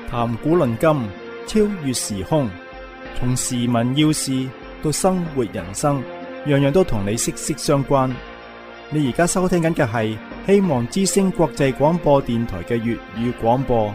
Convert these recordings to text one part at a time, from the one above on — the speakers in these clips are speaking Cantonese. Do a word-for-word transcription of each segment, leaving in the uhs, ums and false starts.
談古論今，超越時空，從時聞要事到生活人生，樣樣都同你息息相關。你而家收聽緊嘅係希望之聲國際廣播電台嘅粵語廣播。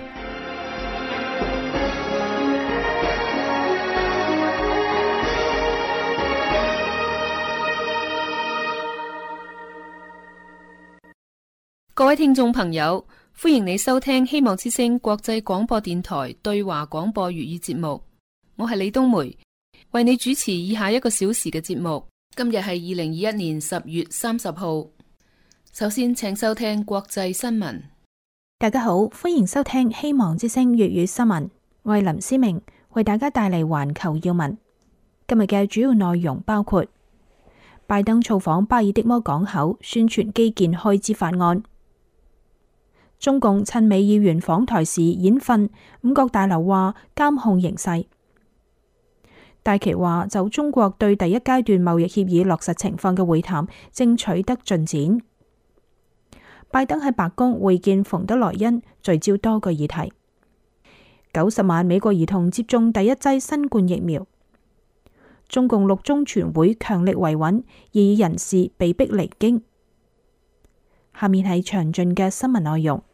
各位聽眾朋友，歡迎你收聽希望之聲國際廣播電台對華廣播粵語節目。我係李冬梅，為你主持以下一個小時嘅節目。今日係二零二一年十月三十號。首先，請收聽國際新聞。 大家好，歡迎收聽希望之聲粵語新聞。我係林思明，為大家帶嚟環球要聞。今日嘅主要內容包括：拜登造訪巴爾的摩港口，宣傳基建開支法案；中共趁美議員訪台時演訓，五角大樓話監控形勢；戴琪話就中國對第一階段貿易協議落實情況嘅會談正取得進展；拜登喺白宮會見馮德萊恩，聚焦多個議題；九十萬美國兒童接種第一劑新冠疫苗；中共六中全會強力維穩，異議人士被逼離京。下面係詳盡嘅新聞內容。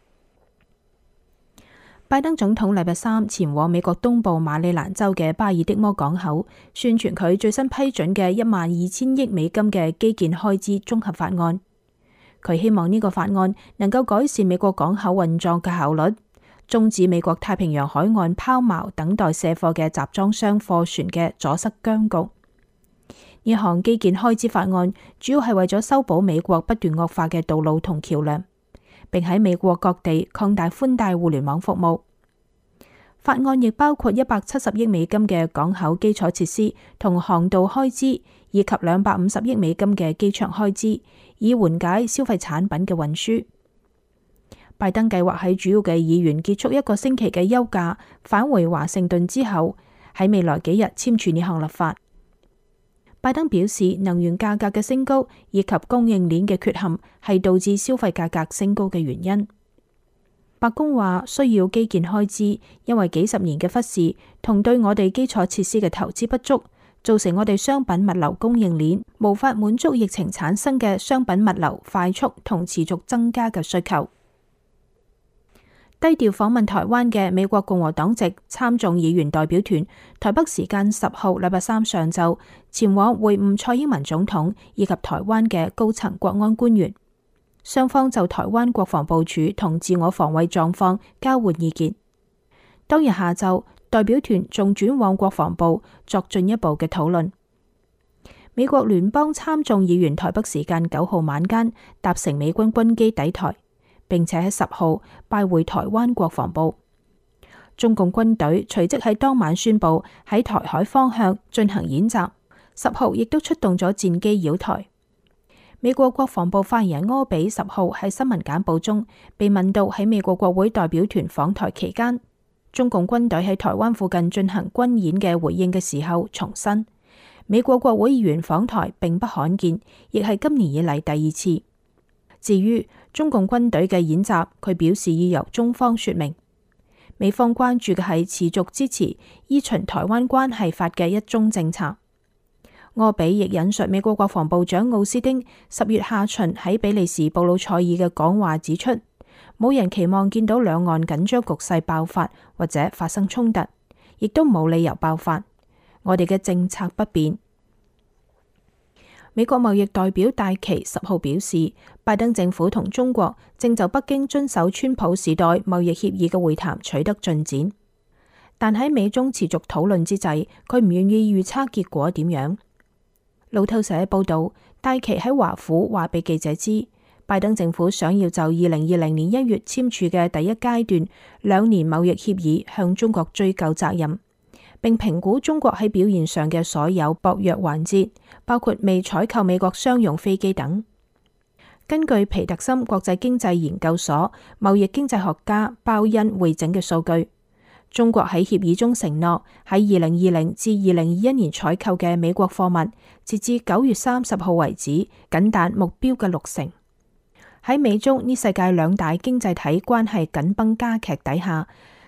拜登總統禮拜三前往美國東部馬里蘭州嘅巴爾的摩港口，宣傳佢最新批准嘅一萬二千億美金嘅基建開支綜合法案。佢希望呢個法案能夠改善美國港口運作嘅效率，終止美國太平洋海岸拋錨等待卸貨嘅集裝箱貨船嘅阻塞僵局。呢項基建開支法案主要係為咗修補美國不斷惡化嘅道路同橋樑，並喺美國各地擴大寬帶互聯網服務。法案亦包括一百七十億美金嘅港口基礎設施同航道開支，以及兩百五十億美金嘅機場開支，以緩解消費產品嘅運輸。拜登計劃喺主要嘅議員結束一個星期嘅休假，返回華盛頓之後，喺未來幾日簽署呢項立法。拜登表示，能源價格嘅升高以及供應鏈嘅缺陷係導致消費價格升高嘅原因。白宮話需要基建開支，因為幾十年嘅忽視同對我哋基礎設施嘅投資不足，造成我哋商品物流供應鏈無法滿足疫情產生嘅商品物流快速同持續增加嘅需求。低調訪問台灣嘅美國共和黨籍參眾議員代表團，台北時間十號禮拜三上晝前往會晤蔡英文總統以及台灣嘅高層國安官員，雙方就台灣國防部署同自我防衛狀況交換意見。當日下晝，代表團仲轉往國防部作進一步嘅討論。美國聯邦參眾議員台北時間九號晚間搭乘美軍軍機抵台，並且喺十號拜會台灣國防部。中共軍隊隨即喺當晚宣布喺台海方向進行演習，十號亦都出動咗戰機擾台。美國國防部發言人柯比十號喺新聞簡報中被問到喺美國國會代表團訪台期間，中共軍隊喺台灣附近進行軍演嘅回應嘅時候，重申美國國會議員訪台並不罕見，亦係今年以嚟第二次。至於中共軍隊嘅演習，佢表示要由中方說明。美方關注嘅係持續支持依循台灣關係法嘅一中政策。柯比亦引述美國國防部長奧斯汀十月下旬喺比利時布魯塞爾嘅講話，指出冇人期望見到兩岸緊張局勢爆發或者發生衝突，亦都冇理由爆發。我哋嘅政策不變。美國貿易代表戴琪十號表示，拜登政府同中國正就北京遵守川普時代貿易協議嘅會談取得進展，但喺美中持續討論之際，佢唔願意預測結果點樣。路透社報道，戴琪喺華府話俾記者知，拜登政府想要就二零二零年一月簽署嘅第一階段兩年貿易協議向中國追究責任，並評估中國喺表現上嘅所有薄弱環節，包括未採購美國商用飛機等。根據皮特森國際經濟研究所貿易經濟學家鮑恩匯整嘅數據，中國喺協議中承諾喺二零二零至二零二一年採購嘅美國貨物，截至九月三十號為止，僅達目標嘅六成。喺美中呢世界兩大經濟體關係緊繃加劇底下，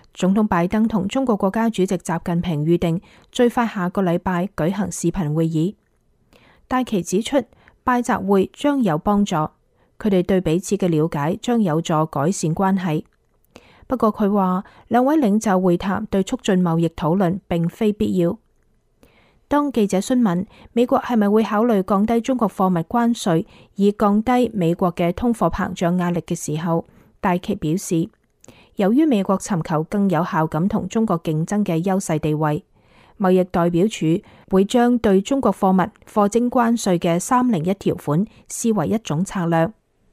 總統拜登同中國國家主席習近平預定最快下個禮拜舉行視頻會議。戴琪指出，拜習會將有幫助，佢哋對彼此嘅了解將有助改善關係。不過佢話，兩位領袖會談對促進貿易討論並非必要。當記者詢問美國係咪會考慮降低中國貨物關稅，以降低美國嘅通貨膨脹壓力嘅時候，戴琪表示，由於美國尋求更有效咁同中國競爭嘅優勢地位，貿易代表處會將對中國貨物課徵關稅嘅三零一條款視為一種策略。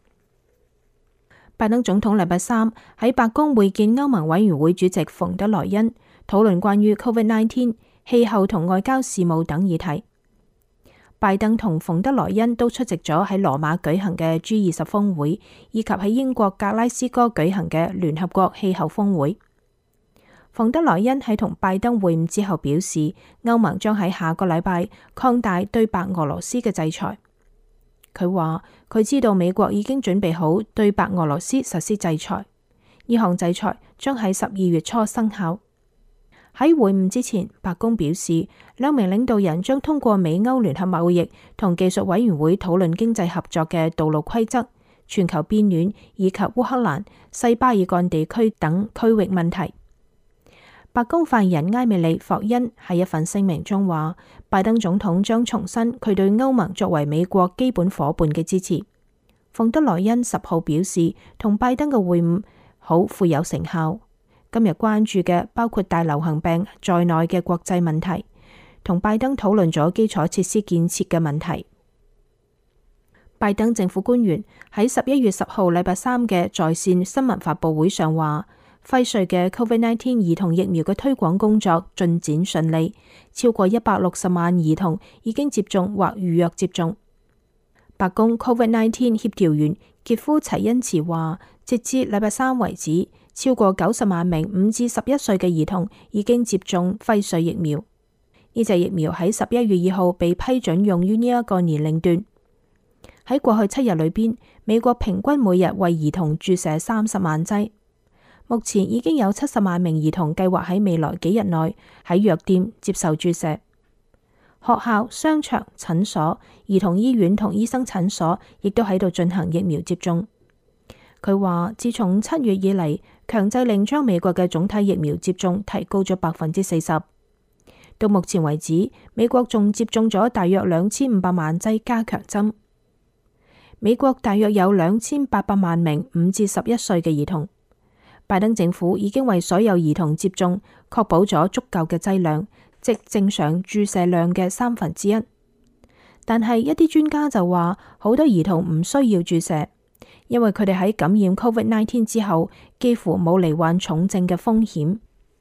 拜登總統禮拜三喺白宮會見歐盟委員會主席馮德萊恩，討論關於 Covid 十九、氣候同外交事務等議題。拜登同馮德萊恩都出席咗喺羅馬舉行嘅 G 二十峰會，以及喺英國格拉斯哥舉行嘅聯合國氣候峰會。馮德萊恩喺同拜登會晤之後表示，歐盟將喺下個禮拜擴大對白俄羅斯嘅制裁。佢話佢知道美國已經準備好對白俄羅斯實施制裁，呢項制裁將喺十二月初生效。喺會晤之前，白宮表示兩名領導人將通過美歐聯合貿易同技術委員會討論經濟合作嘅道路規則、全球變暖以及烏克蘭、西巴爾幹地區等區域問題。白宮發言人埃米利·霍恩喺一份聲明中話，拜登總統將重申佢對歐盟作為美國基本夥伴嘅支持。馮德萊恩十號表示，同拜登嘅會晤好富有成效。今日關注嘅包括大流行病在內嘅國際問題，同拜登討論咗基礎設施建設嘅問題。拜登政府官員喺十一月十號禮拜三嘅在線新聞發佈會上話，輝瑞嘅 Covid 十九 兒童疫苗嘅推廣工作進展順利，超過一百六十萬兒童已經接種或預約接種。白宮 Covid 十九 協調員傑夫齊恩茨話，截至禮拜三為止，超過九十萬名五至十一歲嘅兒童已經接種輝瑞疫苗。呢隻疫苗喺十一月二號被批准用於呢一個年齡段。喺過去七日裏邊，美國平均每日為兒童注射三十萬劑。目前已經有七十萬名兒童計劃喺未來幾日內喺藥店接受注射。學校、商場、診所、兒童醫院同醫生診所亦都喺度進行疫苗接種。佢話，自從七月以嚟，強制令將美國嘅總體疫苗接種提高咗百分之四十。到目前為止，美國仲接種咗大約兩千五百萬劑加強針。美國大約有兩千八百萬名五至十一歲嘅兒童。拜登政府已經為所有兒童接種確保咗足夠嘅劑量，即正常注射量嘅三分之一。但係一啲專家就話，好多兒童唔需要注射，因為佢哋喺感染 Covid 十九 之後幾乎冇罹患重症嘅風險。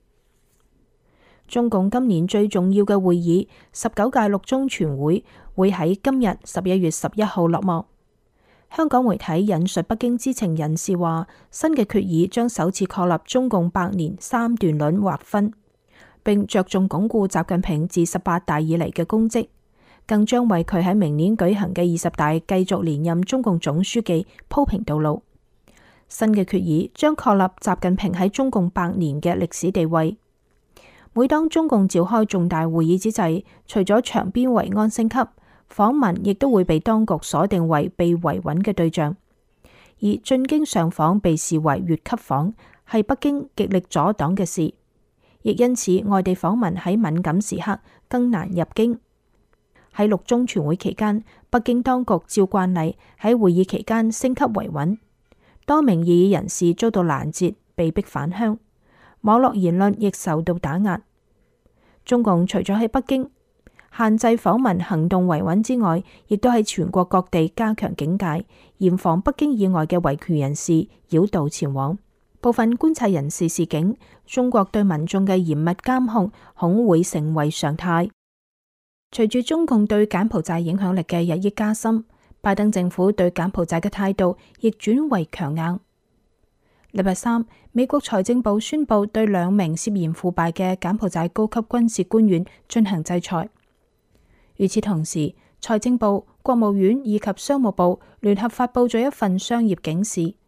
中共今年最重要嘅會議，十九屆六中全會，會喺今日十一月十一號落幕。香港媒體引述北京知情人士話，新嘅決議將首次確立中共百年三段論劃分，並着重鞏固習近平自十八大以嚟嘅功績，更將為佢喺明年舉行嘅二十大繼續連任中共總書記鋪平道路。新嘅決議將確立習近平喺中共百年嘅歷史地位。每當中共召開重大會議之際，除咗場邊維安升級，訪民亦都會被當局鎖定為被維穩嘅對象，而進京上訪被視為越級訪，係北京極力阻擋嘅事，亦因此外地訪民喺敏感時刻更難入京。喺六中全會期間，北京當局照慣例喺會議期間升級維穩，多名異議人士遭到攔截，被逼返鄉，網絡言論亦受到打壓。中共除咗喺北京限制訪民行動維穩之外，亦都喺全國各地加強警戒，嚴防北京以外嘅維權人士繞道前往。部分觀察人士示警，中國對民眾嘅嚴密監控恐會成為常態。隨住中共對柬埔寨影響力嘅日益加深，拜登政府對柬埔寨嘅態度亦轉為強硬。禮拜三，美國財政部宣布對兩名涉嫌腐敗嘅柬埔寨高級軍事官員進行制裁。與此同時，財政部、國務院以及商務部聯合發佈咗一份商業警示，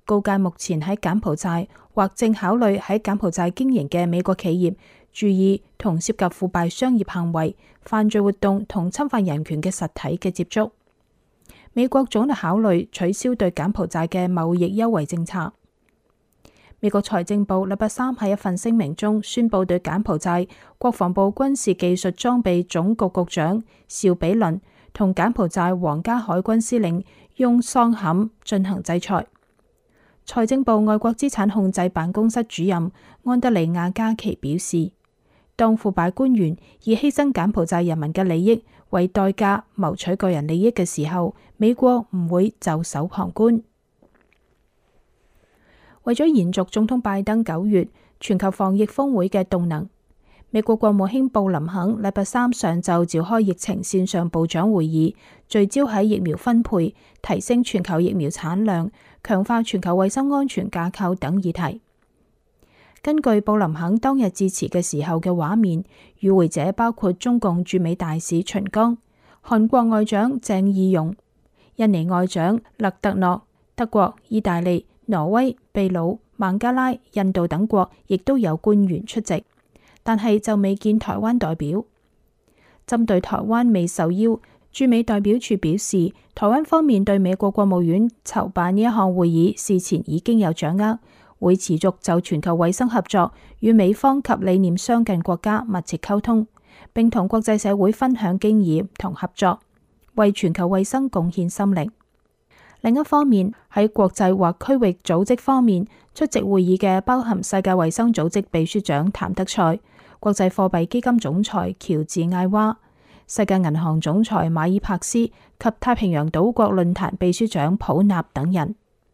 告誡目前喺柬埔寨或正考慮喺柬埔寨經營嘅美國企業注意同涉及腐敗商業行為、犯罪活動同侵犯人權嘅實體嘅接觸。美國總係考慮取消對柬埔寨嘅貿易優惠政策。美國財政部禮拜三喺一份聲明中宣佈對柬埔寨國防部軍事技術裝備總局局長邵比倫同柬埔寨皇家海軍司令翁桑坎進行制裁。財政部外國資產控制辦公室主任安德里亞加奇表示，當腐敗官員以犧牲柬埔寨人民嘅利益為代價謀取個人利益嘅時候，美國唔會袖手旁觀。為咗延續總統拜登九月全球防疫峰會嘅動能，美國國務卿布林肯禮拜三上晝召開疫情線上部長會議，聚焦喺疫苗分配、提升全球疫苗產量、強化全球衛生安全架構等議題。根據布林肯當日致辭嘅時候嘅畫面，與會者包括中共駐美大使秦剛、韓國外長鄭義溶、印尼外長勒特諾、德國、意大利、挪威、秘魯、孟加拉、印度等國亦都有官員出席，但係就未見台灣代表。針對台灣未受邀，駐美代表處表示，台灣方面對美國國務院籌辦呢一項會議事前已經有掌握，會持續就全球衛生合作與美方及理念相近國家密切溝通，並同國際社會分享經驗同合作，為全球衛生貢獻心力。另一方面，喺國際或區域組織方面出席會議嘅包含世界衛生組織秘書長譚德塞、國際貨幣基金總裁喬治艾娃、世界銀行總裁馬爾帕斯及太平洋島國論壇秘書長普納等人。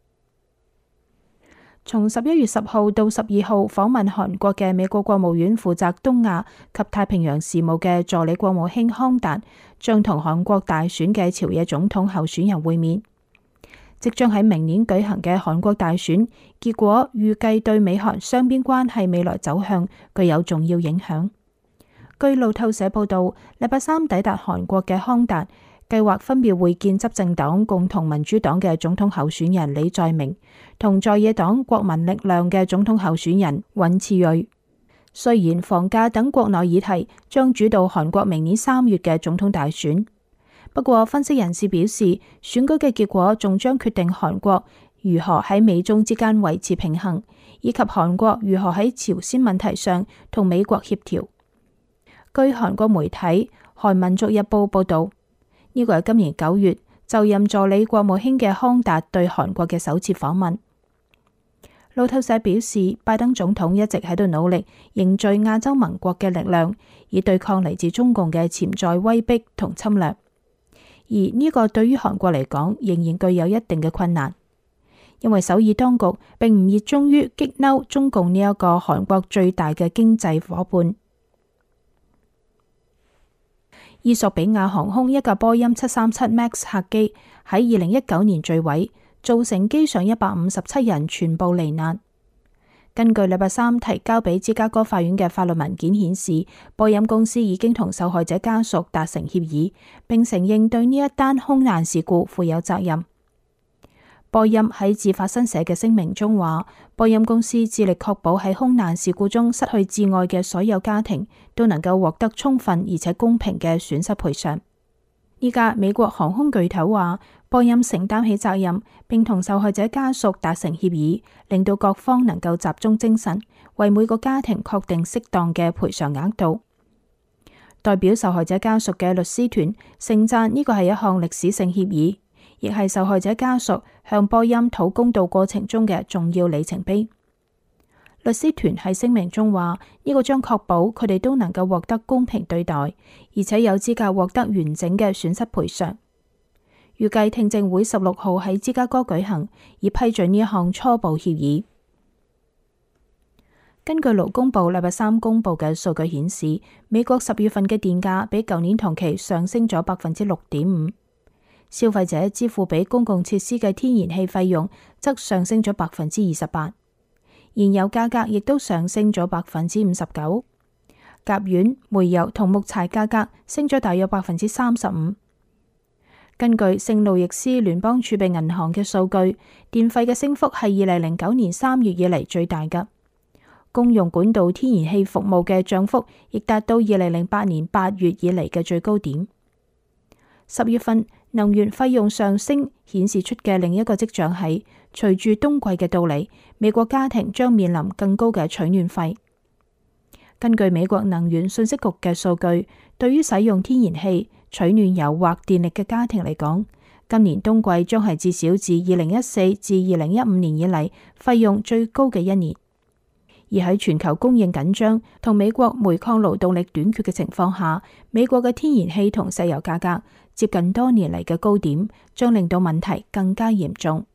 從十一月十號到十二號訪問韓國嘅美國國務院負責東亞及太平洋事務嘅助理國務卿康達將同韓國大選嘅朝野總統候選人會面。即將喺明年舉行嘅韓國大選結果預計對美韓雙邊關係未來走向具有重要影響。據路透社報道，禮拜三抵達韓國嘅康達計劃分別會見執政黨共同民主黨嘅總統候選人李在明同在野黨國民力量嘅總統候選人尹次瑞。雖然房價等國內議題將主導韓國明年三月嘅總統大選，不過分析人士表示，選舉嘅結果仲將決定韓國如何喺美中之間維持平衡，以及韓國如何喺朝鮮問題上同美國協調。據韓國媒體《韓民族日報》報道，呢個係今年九月就任助理國務卿嘅康達對韓國嘅首次訪問。路透社表示，拜登總統一直喺度努力凝聚亞洲盟國嘅力量，以對抗嚟自中共嘅潛在威逼同侵略。而呢個對於韓國嚟講仍然具有一定嘅困難，因為首爾當局並唔熱衷於激嬲中共呢一個韓國最大嘅經濟夥伴。衣索比亞航空一架波音七三七 MAX 客機喺二零一九年墜毀，造成機上一百五十七人全部罹難。根據禮拜三提交俾芝加哥法院嘅法律文件顯示，波音公司已經同受害者家屬達成協議，並承認對呢一單空難事故負有責任。波音喺自發新社嘅聲明中話，波音公司致力確保喺空難事故中失去摯愛嘅所有家庭都能夠獲得充分而且公平嘅損失賠償。依家美國航空巨頭話，波音承擔起責任，並同受害者家屬達成協議，令到各方能夠集中精神，為每個家庭確定適當嘅賠償額度。代表受害者家屬嘅律師團盛讚呢個係一項歷史性協議，亦係受害者家屬向波音討公道過程中嘅重要里程碑。律師團喺聲明中話，呢個將確保佢哋都能夠獲得公平對待，而且有資格獲得完整嘅損失賠償。預計聽證會十六號喺芝加哥舉行，以批准呢一項初步協議。根據勞工部禮拜三公布嘅數據顯示，美國十月份嘅電價比舊年同期上升咗百分之六點五，消費者支付俾公共設施嘅天然氣費用則上升咗百分之二十八。燃油價格亦都上升咗百分之五十九，甲烷、煤油同木柴價格升咗大約百分之三十五。 根據聖路易斯聯邦儲備銀行嘅數據，電費嘅升幅係二零零九年三月以嚟最大嘅。公用管道天然氣服務嘅漲幅亦達到二零零八年八月以嚟嘅最高點。十月份能源費用上升顯示出嘅另一個跡象係，隨住冬季嘅到嚟，美國家庭將面臨更高嘅取暖費。根據美國能源信息局嘅數據，對於使用天然氣、取暖油或電力嘅家庭嚟講，今年冬季將係至少自二零一四至二零一五年以嚟費用最高嘅一年。而喺全球供應緊張同美國煤礦勞動力短缺嘅情況下，美國嘅天然氣同石油價格接近多年嚟嘅高點，將令到問題更加嚴重。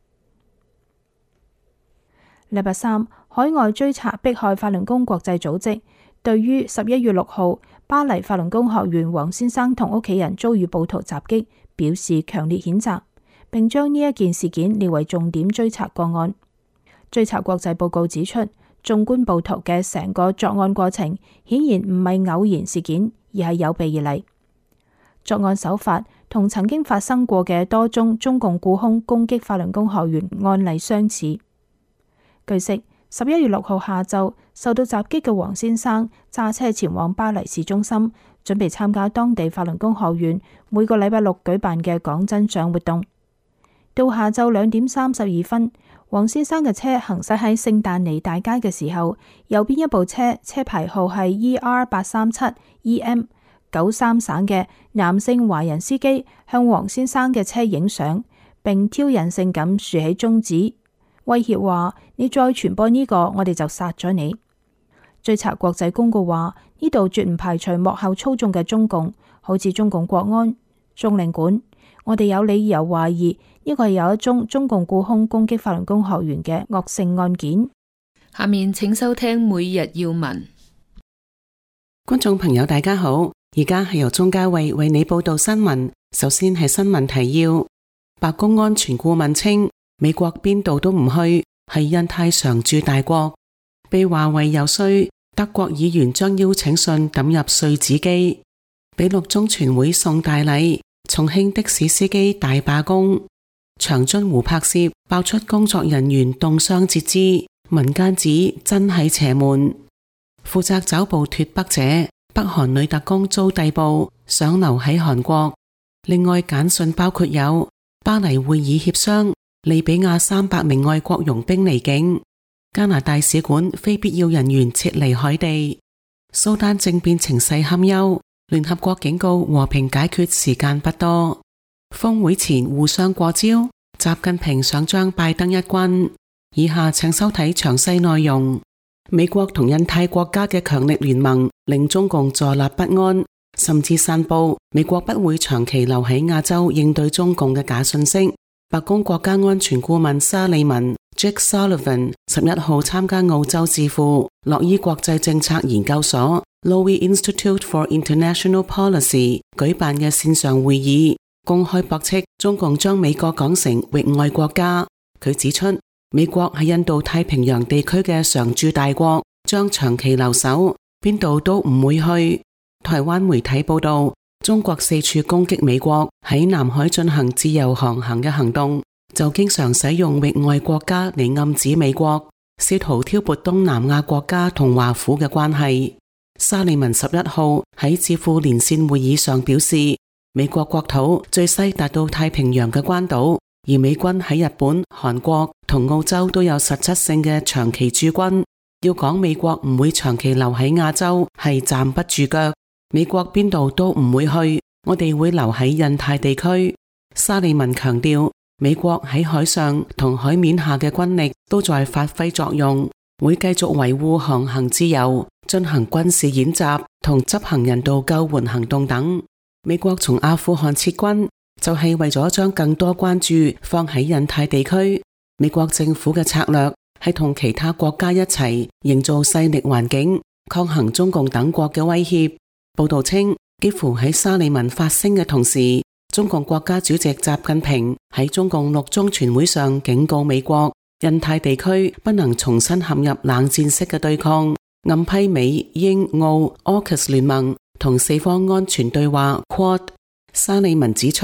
禮拜三，海外追查迫害法輪功國際組織對於十一月六號巴黎法輪功學院黃先生同屋企人遭遇暴徒襲擊表示強烈譴責，並將呢一件事件列為重點追查個案。追查國際報告指出，縱觀暴徒嘅成個作案過程，顯然唔係偶然事件，而係有備而嚟。作案手法同曾經發生過嘅多宗中共雇兇攻擊法輪功學員案例相似。據悉，十一月六號下晝受到襲擊嘅黃先生揸車前往巴黎市中心，準備參加當地法輪功學院每個禮拜六舉辦嘅講真相活動。到下晝兩點三十二分，黃先生嘅車行駛喺聖誕尼大街嘅時候，右邊一部車車牌號係 E R 八三七 E M 九三省嘅男性華人司機向黃先生嘅車影相，並挑釁性咁豎起中指，威脅話：你再傳播呢個，我哋就殺咗你。追查國際公告話，呢度絕唔排除幕後操縱嘅中共，好似中共國安、中領館。我哋有理由懷疑呢個係有一宗中共雇兇攻擊法輪功學員嘅惡性案件。 下面請收聽每日要聞。 觀眾朋友大家好，而家係由鍾嘉慧為你報道新聞。首先係新聞提要：白宮安全顧問稱，美國邊度都唔去，係印太常駐大國。被華為游說，德國議員將邀請信抌入碎紙機。俾六中全會送大禮。重慶的士司機大罷工。長津湖拍攝爆出工作人員凍傷截肢，民間指真係邪門。負責抓捕脫北者，北韓女特工遭逮捕，想留喺韓國。另外簡訊包括有巴黎會議協商，利比亞三百名外國傭兵離境，加拿大使館非必要人員撤離海地。蘇丹政變情勢堪憂，聯合國警告和平解決時間不多。峰會前互相過招，習近平想將拜登一軍。以下請收睇詳細內容。美國同印太國家嘅強力聯盟令中共坐立不安，甚至散布美國不會長期留喺亞洲應對中共嘅假信息。白宮國家安全顧問沙利文 Jake Sullivan 十一號參加澳洲智庫洛伊國際政策研究所 Lowy Institute for International Policy 舉辦嘅線上會議，公開駁斥中共將美國講成域外國家。佢指出，美國喺印度太平洋地區嘅常駐大國，將長期留守，邊度都唔會去。台灣媒體報道，中國四處攻擊美國喺南海進行自由航行嘅行動，就經常使用域外國家嚟暗指美國，試圖挑撥東南亞國家同華府嘅關係。沙利文十一號喺智庫連線會議上表示，美國國土最西達到太平洋嘅關島，而美軍喺日本、韓國同澳洲都有實質性嘅長期駐軍。要講美國唔會長期留喺亞洲，係站不住腳。美國邊度都唔會去，我哋會留喺印太地區。沙利文強調，美國喺海上同海面下嘅軍力都在發揮作用，會繼續維護航行自由，進行軍事演習同執行人道救援行動等。美國從阿富汗撤軍就係為咗將更多關注放喺印太地區。美國政府嘅策略係同其他國家一齊營造勢力環境，抗衡中共等國嘅威脅。報道稱，幾乎喺沙利文發聲嘅同時，中共國家主席習近平喺中共六中全會上警告美國，印太地區不能重新陷入冷戰式嘅對抗，暗批美、英、澳、AUKUS 聯盟同四方安全對話 Quad。沙利文指出，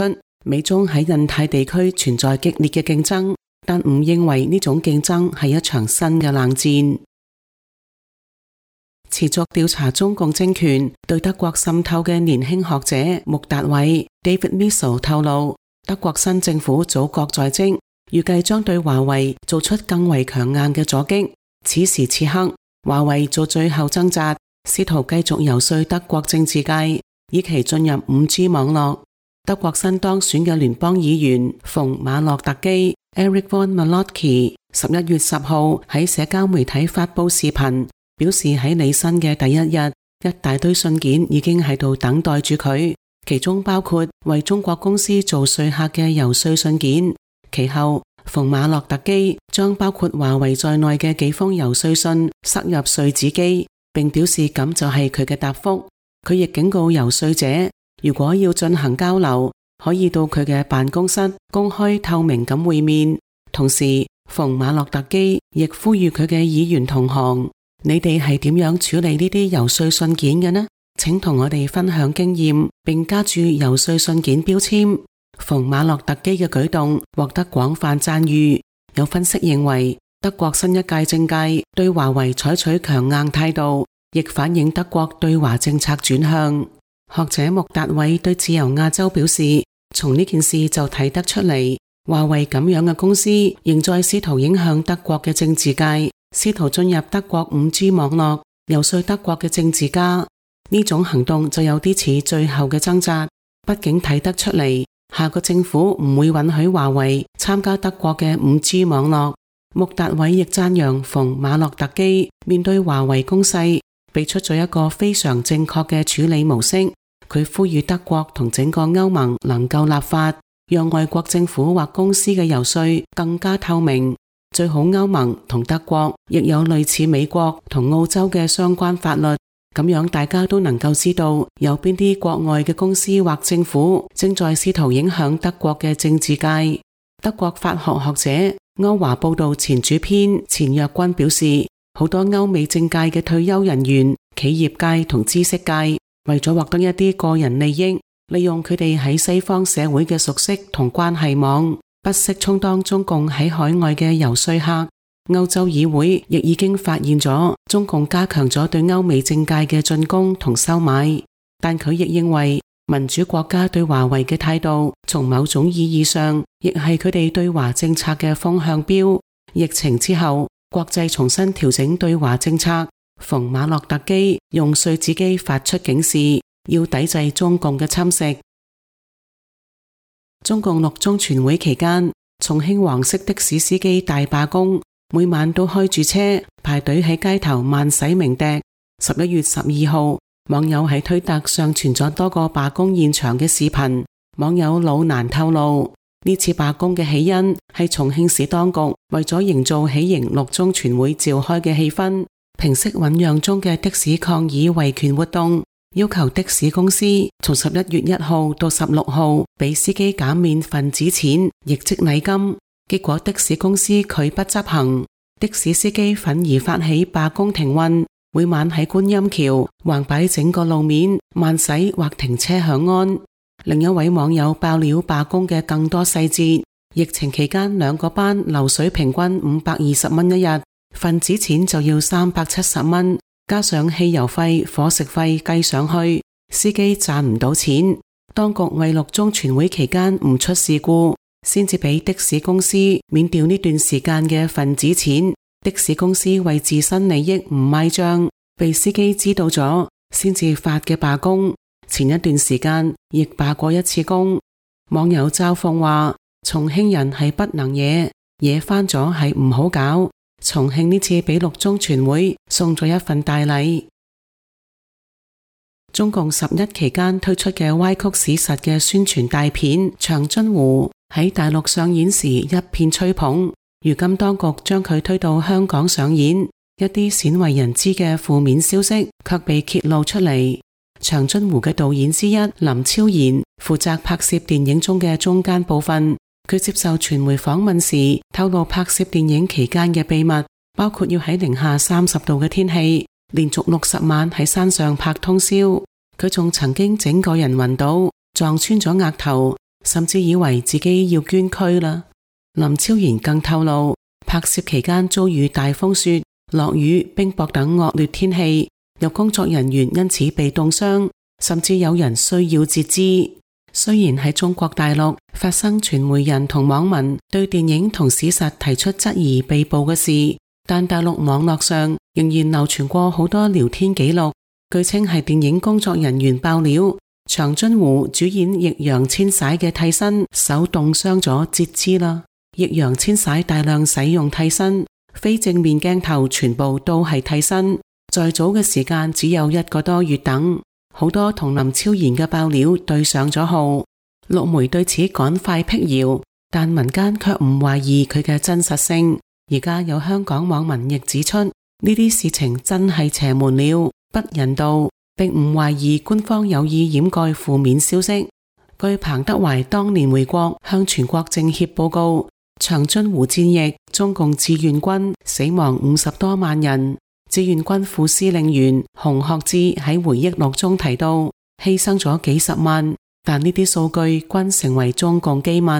美中喺印太地區存在激烈嘅競爭，但唔認為呢種競爭係一場新嘅冷戰。持續調查中共政權對德國滲透嘅年輕學者穆達偉 David Miesel 透露，德國新政府組閣在即，預計將對華為做出更為強硬嘅阻擊。此時此刻，華為做最後掙扎，試圖繼續游說德國政治界，以期進入 五 G 網絡。德國新當選嘅聯邦議員馮馬洛特基 Eric von Malotky 十一月十號喺社交媒體發佈視頻，表示喺履新嘅第一日，一大堆信件已經喺度等待住佢，其中包括為中國公司做說客嘅游說信件。其後，馮馬洛特基將包括華為在內嘅幾封游說信塞入碎紙機，並表示咁就係佢嘅答覆。佢亦警告游說者，如果要進行交流，可以到佢嘅辦公室公開透明咁會面。同時，馮馬洛特基亦呼籲佢嘅議員同行，你哋係點樣處理呢啲游說信件嘅呢？請同我哋分享經驗，並加注游說信件標籤。馮馬洛特基嘅舉動獲得廣泛讚譽。有分析認為，德國新一屆政界對華為採取強硬態度，亦反映德國對華政策轉向。學者穆達偉對自由亞洲表示，從呢件事就睇得出嚟，華為咁樣嘅公司仍在試圖影響德國嘅政治界，試圖進入德國 五 G 網絡，游說德國嘅政治家。呢種行動就有啲似最後嘅掙扎，畢竟睇得出嚟，下個政府唔會允許華為參加德國嘅 五 G 網絡。穆達偉亦讚揚馮馬洛特基面對華為攻勢，俾出咗一個非常正確嘅處理模式。佢呼籲德國同整個歐盟能夠立法，讓外國政府或公司嘅游說更加透明。最好歐盟同德國亦有類似美國同澳洲嘅相關法律，咁樣大家都能夠知道有邊啲國外嘅公司或政府正在試圖影響德國嘅政治界。德國法學學者歐華報道前主編錢若君表示，好多歐美政界嘅退休人員、企業界同知識界為咗獲得一啲個人利益，利用佢哋喺西方社會嘅熟悉同關係網，不惜充當中共喺海外嘅游說客。歐洲議會亦已經發現咗中共加強咗對歐美政界嘅進攻同收買，但佢亦認為民主國家對華為嘅態度，從某種意義上亦係佢哋對華政策嘅風向標。疫情之後，國際重新調整對華政策，馮馬洛特基用碎紙機發出警示，要抵制中共嘅侵蝕。中共六中全會期間，重慶黃色的士司機大罷工，每晚都開住車排隊喺街頭慢駛鳴笛。十一月十二號，網友喺推特上傳咗多個罷工現場嘅視頻。網友老蘭透露，呢次罷工嘅起因係重慶市當局為咗營造喜迎六中全會召開嘅氣氛，平息醞釀中嘅的士抗議維權活動，要求的士公司從十一月一號到十六號俾司機減免份子錢，亦即禮金。結果的士公司拒不執行，的士司機反而發起罷工停運，每晚喺觀音橋橫擺整個路面慢駛或停車響安。另一位網友爆料罷工嘅更多細節，疫情期間兩個班流水平均五百二十蚊一日，份子錢就要三百七十蚊，加上汽油費、伙食費計上去，司機賺唔到錢。當局為六中全會期間唔出事故，先至俾的士公司免掉呢段時間嘅份子錢。的士公司為自身利益唔賣賬，被司機知道咗，先至發嘅罷工。前一段時間亦罷過一次工。網友嘲諷話，重慶人係不能惹，惹翻咗係唔好搞。重慶呢次俾六中全會送咗一份大禮。中共十一期間推出嘅歪曲史實嘅宣傳大片《長津湖》喺大陸上演時一片吹捧，如今當局將佢推到香港上演，一啲鮮為人知嘅負面消息卻被揭露出嚟。長津湖嘅導演之一林超賢負責拍攝電影中嘅中間部分，佢接受傳媒訪問時透露拍攝電影期間嘅秘密，包括要喺零下三十度嘅天氣，連續六十晚喺山上拍通宵。佢仲曾經整個人暈倒，撞穿咗額頭， 甚至以為自己要捐軀啦。林超賢更透露，拍攝期間遭遇大風雪、落雨、冰雹等惡劣天氣，有工作人員因此被凍傷，甚至有人需要截肢。雖然喺中國大陸發生傳媒人同網民對電影同史實提出質疑被捕嘅事，但大陸網絡上仍然流傳過好多聊天記錄，據稱係電影工作人員爆料，長津湖主演易烊千璽嘅替身手凍傷咗截肢啦。易烊千璽大量使用替身，非正面鏡頭全部都係替身，在早嘅時間只有一個多月等。好多同林超賢嘅爆料對上咗號，陸媒對此趕快闢謠，但民間卻唔懷疑佢嘅真實性。而家有香港網民亦指出，呢啲事情真係邪門了，不人道，並唔懷疑官方有意掩蓋負面消息。據彭德懷當年回國向全國政協報告，長津湖戰役中共志願軍死亡五十多萬人。志願軍副司令員洪學智喺回憶錄中提到，犧牲咗幾十萬，但呢啲數據均成為中共機密。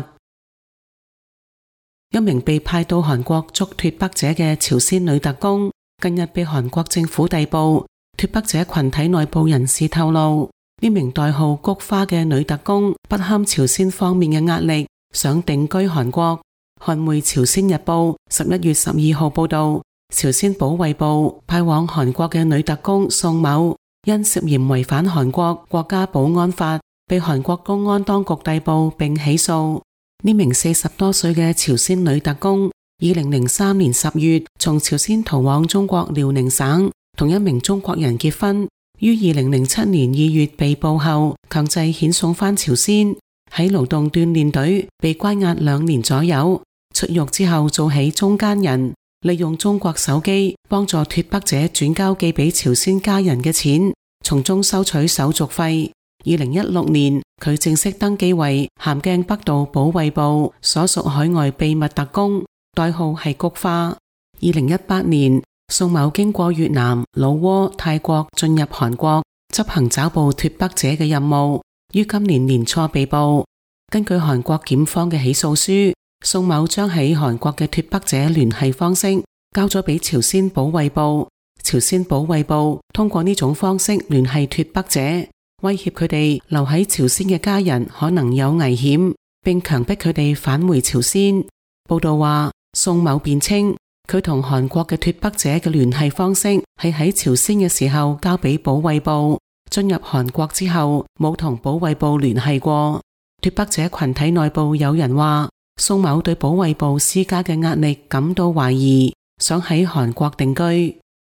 一名被派到韓國捉脫北者嘅朝鮮女特工，近日被韓國政府逮捕。脫北者群體內部人士透露，呢名代號菊花嘅女特工不堪朝鮮方面嘅壓力，想定居韓國。韓媒朝鮮日報十一月十二號報道，朝鮮保衛部派往韓國嘅女特工宋某，因涉嫌違反韓國國家保安法，被韓國公安當局逮捕並起訴。呢名四十多歲嘅朝鮮女特工，二零零三年十月從朝鮮逃往中國遼寧省，同一名中國人結婚，於二零零七年二月被捕後，強制遣送返朝鮮，喺勞動鍛煉隊被關押兩年左右。出獄之後做起中間人，利用中國手機幫助脫北者轉交寄俾朝鮮家人嘅錢，從中收取手續費。二零一六年，佢正式登記為咸鏡北道保衛部所屬海外秘密特工，代號係菊花。二零一八年，宋某經過越南、老撾、泰國進入韓國，執行抓捕脫北者嘅任務，於今年年初被捕。根據韓國檢方嘅起訴書，宋某將喺韓國嘅脫北者聯繫方式交咗俾朝鮮保衛部，朝鮮保衛部通過呢種方式聯繫脫北者，威脅佢哋留喺朝鮮嘅家人可能有危險，並強迫佢哋返回朝鮮。報道話，宋某辯稱佢同韓國嘅脫北者嘅聯繫方式係喺朝鮮嘅時候交俾保衛部，進入韓國之後冇同保衛部聯繫過。脫北者群體內部有人話，宋某對保衛部施加嘅壓力感到懷疑，想喺韓國定居。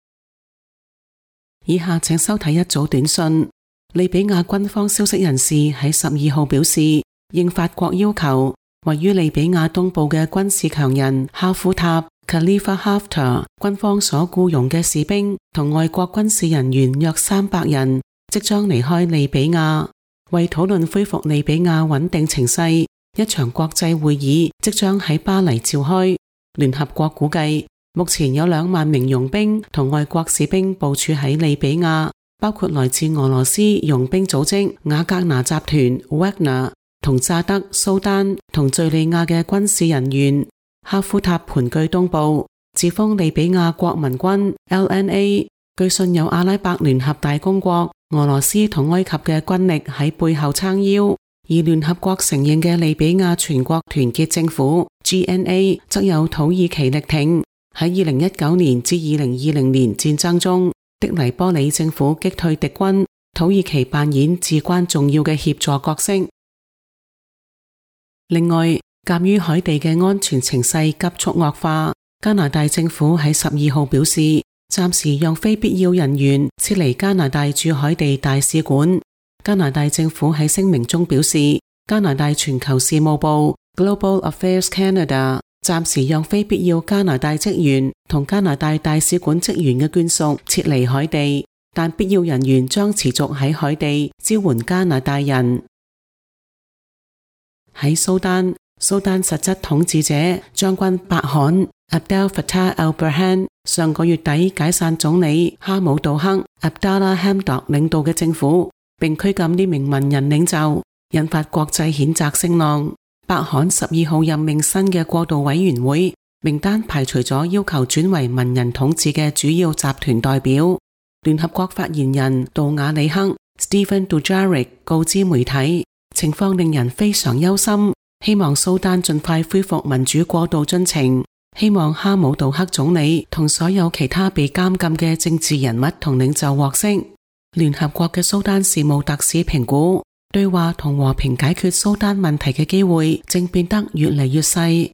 以下請收睇一組短訊。利比亞軍方消息人士喺十二號表示，應法國要求，位於利比亞東部嘅軍事強人哈夫塔 Khalifa Haftar 軍方所僱傭嘅士兵同外國軍事人員約三百人即將離開利比亞，為討論恢復利比亞穩定情勢。一場國際會議即將喺巴黎召開。聯合國估計，目前有兩萬名傭兵同外國士兵部署喺利比亞，包括來自俄羅斯傭兵組織瓦格納集團 Wagner 同乍得、蘇丹同敘利亞嘅軍事人員。哈夫塔盤踞東部，自封利比亞國民軍 L N A。據信有阿拉伯聯合大公國、俄羅斯同埃及嘅軍力喺背後撐腰。而聯合國承認嘅利比亞全國團結政府 G N A 則有土耳其力挺。喺二零一九年至二零二零年戰爭中，的黎波里政府擊退敵軍，土耳其扮演至關重要嘅協助角色。另外，鑒於海地嘅安全情勢急速惡化，加拿大政府喺十二號表示，暫時讓非必要人員撤離加拿大駐海地大使館。加拿大政府喺聲明中表示，加拿大全球事務部 Global Affairs Canada 暫時讓非必要加拿大職員同加拿大大使館職員嘅眷屬撤離海地，但必要人員將持續喺海地支援加拿大人。喺蘇丹，蘇丹實質統治者將軍伯罕 Abdel Fattah al-Burhan 上個月底解散總理哈姆杜克 Abdallah Hamdok 領導嘅政府，並拘禁呢名文人領袖。 引發國際譴責聲浪。白罕十二號任命新嘅過渡委員會，名單排除咗要求轉為文人統治嘅主要集團代表。聯合國發言人杜瓦里克 Stephen Dujarric 告知媒體，情況令人非常憂心，希望蘇丹盡快恢復民主過渡進程，希望哈姆杜克總理同所有其他被監禁嘅政治人物同領袖獲釋。聯合國嘅蘇丹事務特使評估，對話同和平解決蘇丹問題嘅機會正變得越嚟越細。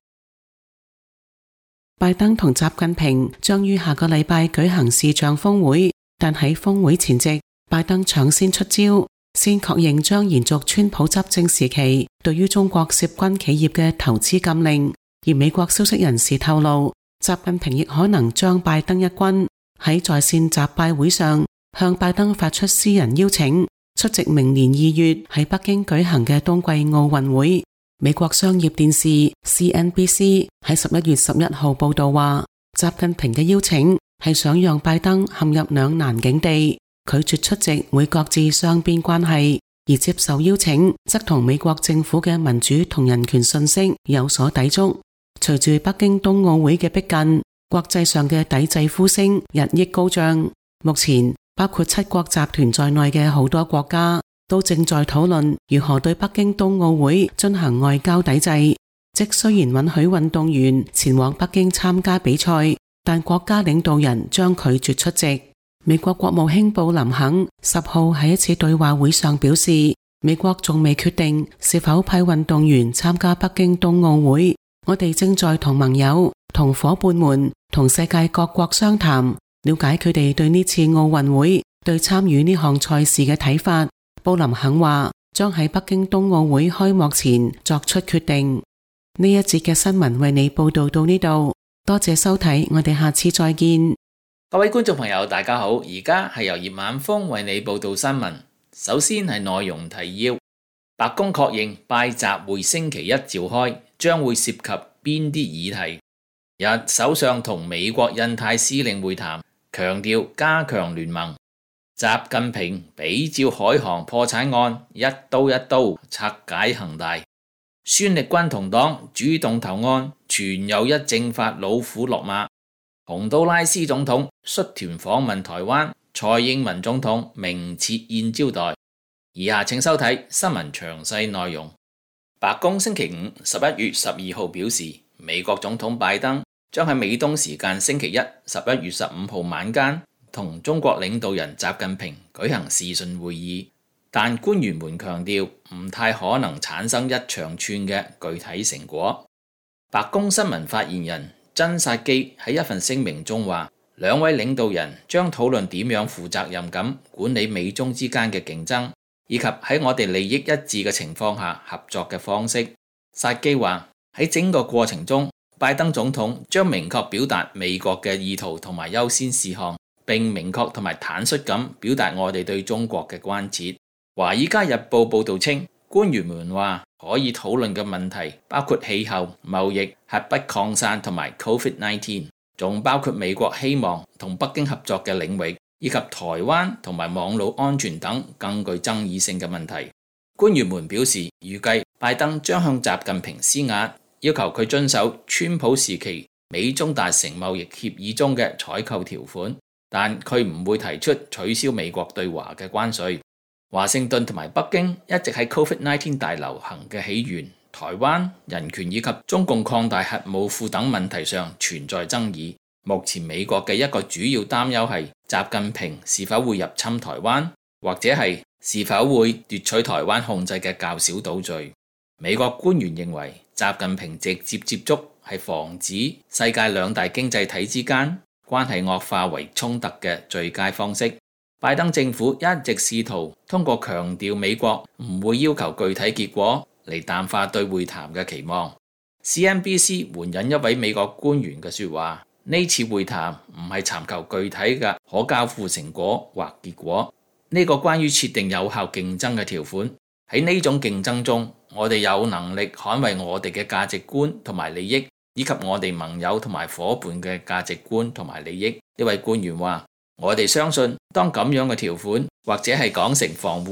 拜登同習近平將於下個禮拜舉行視像峰會，但喺峰會前夕，拜登搶先出招，先確認將延續川普執政時期對於中國涉軍企業嘅投資禁令。而美國消息人士透露，習近平亦可能將拜登一軍喺在線習拜會上向拜登發出私人邀請，出席明年二月喺北京舉行嘅冬季奧運會。美國商業電視 C N B C 喺十一月十一號報道話，習近平嘅邀請係想讓拜登陷入兩難境地，拒絕出席會擱置雙邊關係，而接受邀請則同美國政府嘅民主同人權信息有所抵觸。隨住北京冬奧會嘅逼近，國際上嘅抵制呼聲日益高漲。目前包括七國集團在內嘅好多國家都正在討論如何對北京冬奧會進行外交抵制。即雖然允許運動員前往北京參加比賽，但國家領導人將拒絕出席。美國國務卿布林肯十號喺一次對話會上表示，美國仲未決定是否派運動員參加北京冬奧會。我哋正在同盟友、同夥伴們、同世界各國商談，了解佢哋對呢次奧運會、對參與呢項賽事嘅睇法。布林肯話，將喺北京冬奧會開幕前作出決定。呢一節嘅新聞為你報道到呢度，多謝收睇，我哋下次再見。 各位觀眾朋友，大家好，而家係由葉晚風為你報道新聞。首先係內容提要：白宮確認拜習會星期一召開，將會涉及邊啲議題？日首相同美國印太司令會談，強調加強聯盟。習近平比照海航破產案，一刀一刀拆解恒大。孫力軍同黨主動投案，傳有一政法老虎落馬。洪都拉斯總統率團訪問台灣，蔡英文總統明設宴招待。以下請收睇新聞詳細內容。白宮星期五十一月十二號表示，美國總統拜登將喺美東時間星期一十一月十五號晚間同中國領導人習近平舉行視訊會議，但官員們強調唔太可能產生一長串嘅具體成果。白宮新聞發言人真薩基喺一份聲明中話，兩位領導人將討論點樣負責任咁管理美中之間嘅競爭，以及喺我哋利益一致嘅情況下合作嘅方式。薩基話，喺整個過程中，拜登總統將明確表達美國嘅意圖同埋優先事項，並明確同埋坦率咁表達我哋對中國嘅關切。華爾街日報報道稱，官員們話可以討論嘅問題包括氣候、貿易、核不擴散同埋 Covid 十九， 仲包括美國希望同北京合作嘅領域，以及台灣同埋網絡安全等更具爭議性嘅問題。官員們表示，預計拜登將向習近平施壓，要求佢遵守川普時期美中達成貿易協議中嘅採購條款，但佢唔會提出取消美國對華嘅關稅。華盛頓同埋北京一直喺 Covid 十九 大流行嘅起源、台灣、人權以及中共擴大核武庫等問題上存在爭議。目前美國嘅一個主要擔憂係習近平是否會入侵台灣，或者係是否會奪取台灣控制嘅較小島嶼。美國官員認為，習近平直接接觸係防止世界兩大經濟體之間關係惡化為衝突嘅最佳方式。拜登政府一直試圖通過強調美國唔會要求具體結果嚟淡化對會談嘅期望。C N B C 援引一位美國官員嘅說話，呢次會談唔係尋求具體嘅可交付成果或結果。呢個關於設定有效競爭嘅條款，喺呢種競爭中，我哋有能力捍衛我哋嘅價值觀同埋利益，以及我哋盟友同埋夥伴嘅價值觀同埋利益。一位官員話，我哋相信當咁樣嘅條款或者係講成防護欄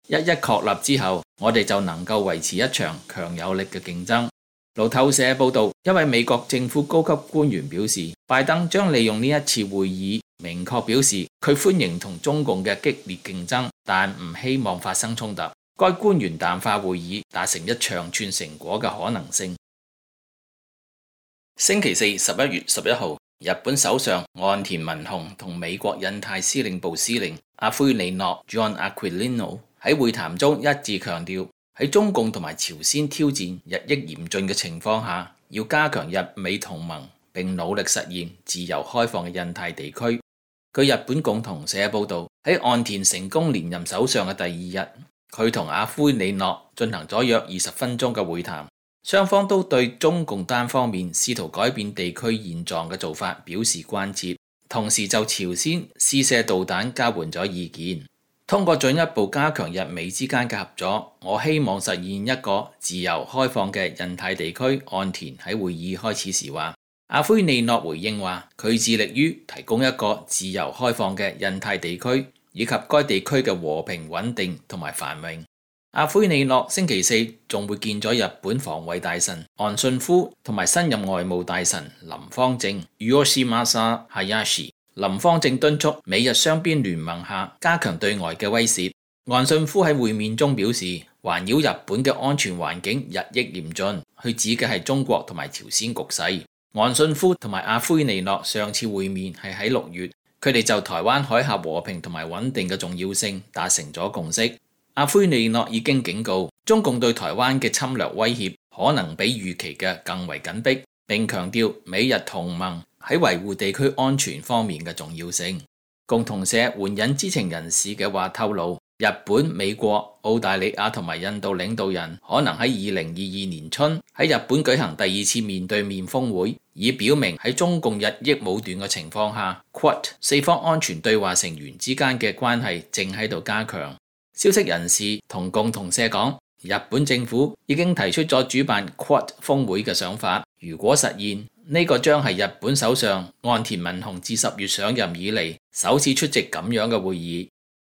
一一確立之後，我哋就能夠維持一場強有力嘅競爭。路透社報道，一位美國政府高級官員表示，拜登將利用呢一次會議，明確表示佢歡迎同中共嘅激烈競爭，但唔希望發生衝突。該官員淡化會議達成一長串成果嘅可能性。星期四十一月十一號，日本首相岸田文雄同美國印太司令部司令阿奎利諾 John Aquilino 喺會談中一致強調，喺中共同埋朝鮮挑戰日益嚴峻嘅情況下，要加強日美同盟，並努力實現自由開放嘅印太地區。據日本共同社報道，喺岸田成功連任首相嘅第二日，佢同阿奎利諾進行咗約二十分鐘嘅會談，雙方都對中共單方面試圖改變地區現狀嘅做法表示關切，同時就朝鮮試射導彈交換咗意見。通過進一步加強日美之間嘅合作，我希望實現一個自由開放嘅印太地區。岸田喺會議開始時話，阿奎利諾回應話，佢致力於提供一個自由開放嘅印太地區，以及該地區嘅和平穩定同埋繁榮。阿奎利諾星期四仲會見咗日本防衛大臣岸信夫同埋新任外務大臣林芳正 Yoshimasa Hayashi。林芳正敦促美日雙邊聯盟下加強對外嘅威懾。岸信夫喺會面中表示，環繞日本嘅安全環境日益嚴峻，佢指嘅係中國同埋朝鮮局勢。岸信夫同埋阿奎利諾上次會面係喺六月，佢哋就台灣海峽和平同埋穩定嘅重要性達成咗共識。阿奎利諾已經警告，中共對台灣嘅侵略威脅可能比預期嘅更為緊迫，並強調美日同盟喺維護地區安全方面嘅重要性。共同社援引知情人士嘅話透露，日本、美國、澳大利亞同埋印度領導人可能喺二零二二年春喺日本舉行第二次面對面峰會，以表明喺中共日益武斷嘅情況下 Quad 四方安全對話成員之間嘅關係正喺度加強。消息人士同共同社講，日本政府已經提出咗主辦 Quad 峰會嘅想法，如果實現，呢個將係日本首相岸田文雄自十月上任以嚟首次出席咁樣嘅會議。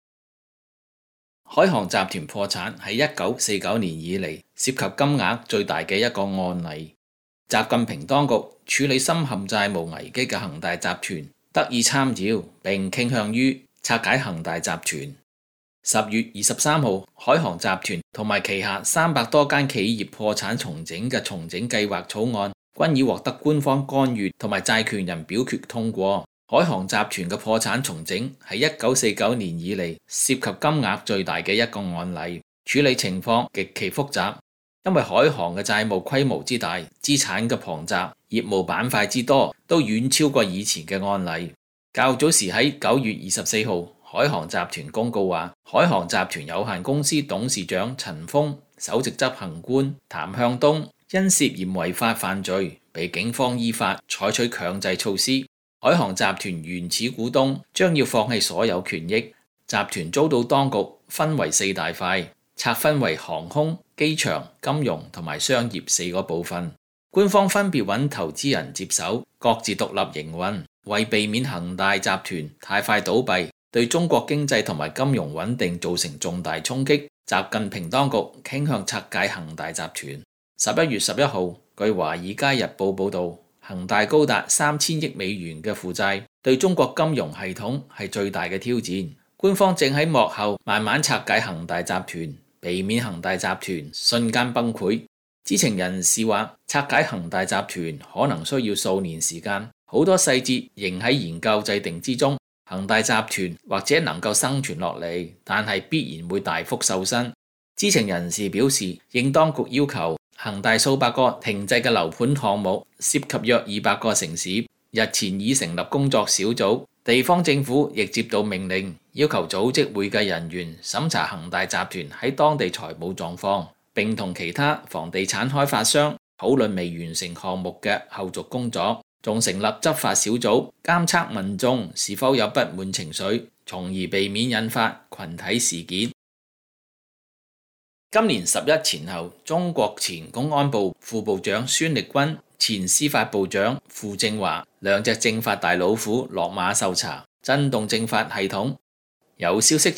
海航集團破產係一九四九年以嚟涉及金額最大嘅一個案例。習近平當局處理深陷債務危機嘅恒大集團得以參照，並傾向於拆解恒大集團。十月二十三號，海航集團同埋旗下三百多間企業破產重整嘅重整計劃草案均已獲得官方干預同埋債權人表決通過。海航集團嘅破產重整係一九四九年以嚟涉及金額最大嘅一個案例，處理情況極其複雜，因為海航嘅債務規模之大、資產嘅龐雜、業務板塊之多，都遠超過以前嘅案例。較早時喺九月二十四號，海航集團公告話，海航集團有限公司董事長陳峰、首席執行官譚向東因涉嫌違法犯罪，被警方依法採取強制措施。海航集團原始股東將要放棄所有權益，集團遭到當局分為四大塊，拆分為航空、機場、金融同埋商業四個部分。官方分別揾投資人接手，各自獨立營運，為避免恒大集團太快倒閉，對中國經濟同埋金融穩定造成重大衝擊，習近平當局傾向拆解恒大集團。十一月十一號，據《華爾街日報》報道，恒大高達三千億美元嘅負債，對中國金融系統係最大嘅挑戰。官方正喺幕後慢慢拆解恒大集團，避免恒大集團瞬間崩潰。知情人士話，拆解恒大集團可能需要數年時間，好多細節仍喺研究制定之中。恒大集團或者能夠生存落嚟，但係必然會大幅瘦身。知情人士表示，應當局要求，恒大數百個停滯嘅樓盤項目涉及約二百個城市，日前已成立工作小組。地方政府亦接到命令，要求組織會計人員審查恒大集團喺當地財務狀況，並同其他房地產開發商討論未完成項目嘅後續工作。仲成立執法小組監測民眾是否有不滿情緒，從而避免引發群體事件。今年十一前後，中國前公安部副部長孫力軍、前司法部長傅政華兩隻政法大老虎落馬受查，震動政法系統。有消息稱，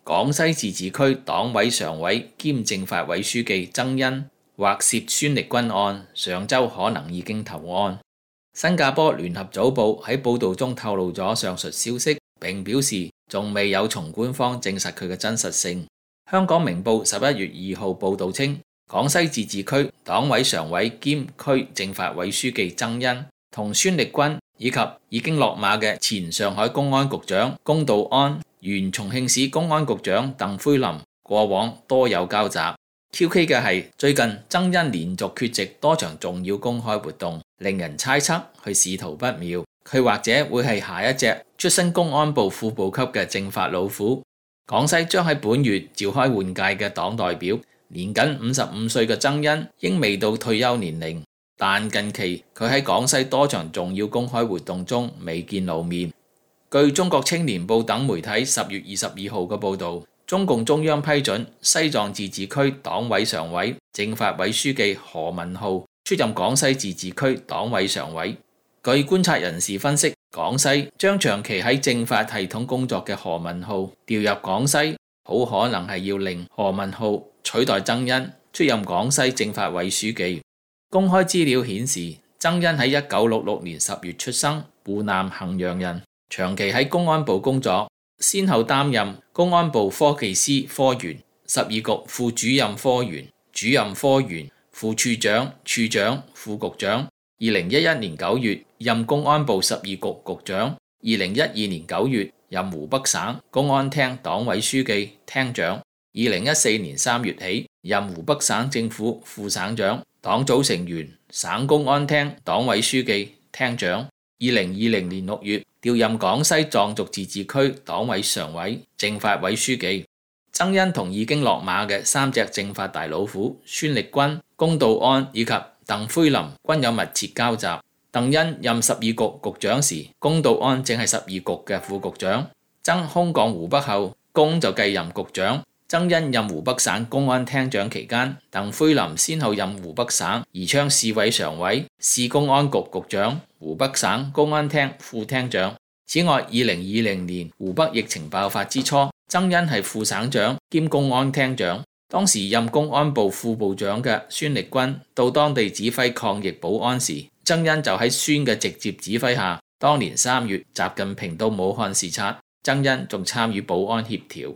廣西自治區黨委常委兼政法委書記曾欣或涉孫力軍案，上週可能已經投案。新加坡聯合早報喺報導中透露咗上述消息，並表示仲未有從官方證實佢嘅真實性。香港明報十一月二號報導稱，廣西自治區黨委常委兼區政法委書記曾欣同孫力軍以及已經落馬嘅前上海公安局長龔道安、原重慶市公安局長鄧輝林過往多有交集。蹊蹺嘅係，最近曾欣連續缺席多場重要公開活動，令人猜測佢仕途不妙，佢或者會係下一隻出身公安部副部級嘅政法老虎。廣西將喺本月召開換屆嘅黨代表，年僅五十五歲嘅曾欣應未到退休年齡，但近期佢喺廣西多場重要公開活動中未見露面。據中國青年報等媒體十月二十二號嘅報導，中共中央批准西藏自治區黨委常委、政法委書記何文浩出任廣西自治區黨委常委。據觀察人士分析，廣西將長期喺政法系統工作嘅何文浩調入廣西，好可能係要令何文浩取代曾欣出任廣西政法委書記。公開資料顯示，曾欣喺一九六六年十月出生，湖南衡陽人，長期喺公安部工作，先後擔任公安部科技司科員、十二局副主任科員、主任科員、副處長、處長、副局長。二零一一年九月任公安部十二局局長，二零一二年九月任湖北省公安廳黨委書記、廳長，二零一四年三月起任湖北省政府副省長、黨組成員、省公安廳黨委書記、廳長。二零二零年六月調任廣西藏族自治區黨委常委、政法委書記。曾欣同已經落馬嘅三隻政法大老虎孫力軍、龔道安以及鄧輝林均有密切交集。鄧欣任十二局局長時，龔道安正係十二局嘅副局長。曾空降湖北後，龔就繼任局長。曾欣任湖北省公安廳長期間，鄧輝林先後任湖北省宜昌市委常委、市公安局局長、湖北省公安廳副廳長。此外，二零二零年湖北疫情爆發之初，曾欣係副省長兼公安廳長。當時任公安部副部長嘅孫力軍到當地指揮抗疫保安時，曾欣就喺孫嘅直接指揮下，當年三月習近平到武漢視察，曾欣仲參與保安協調。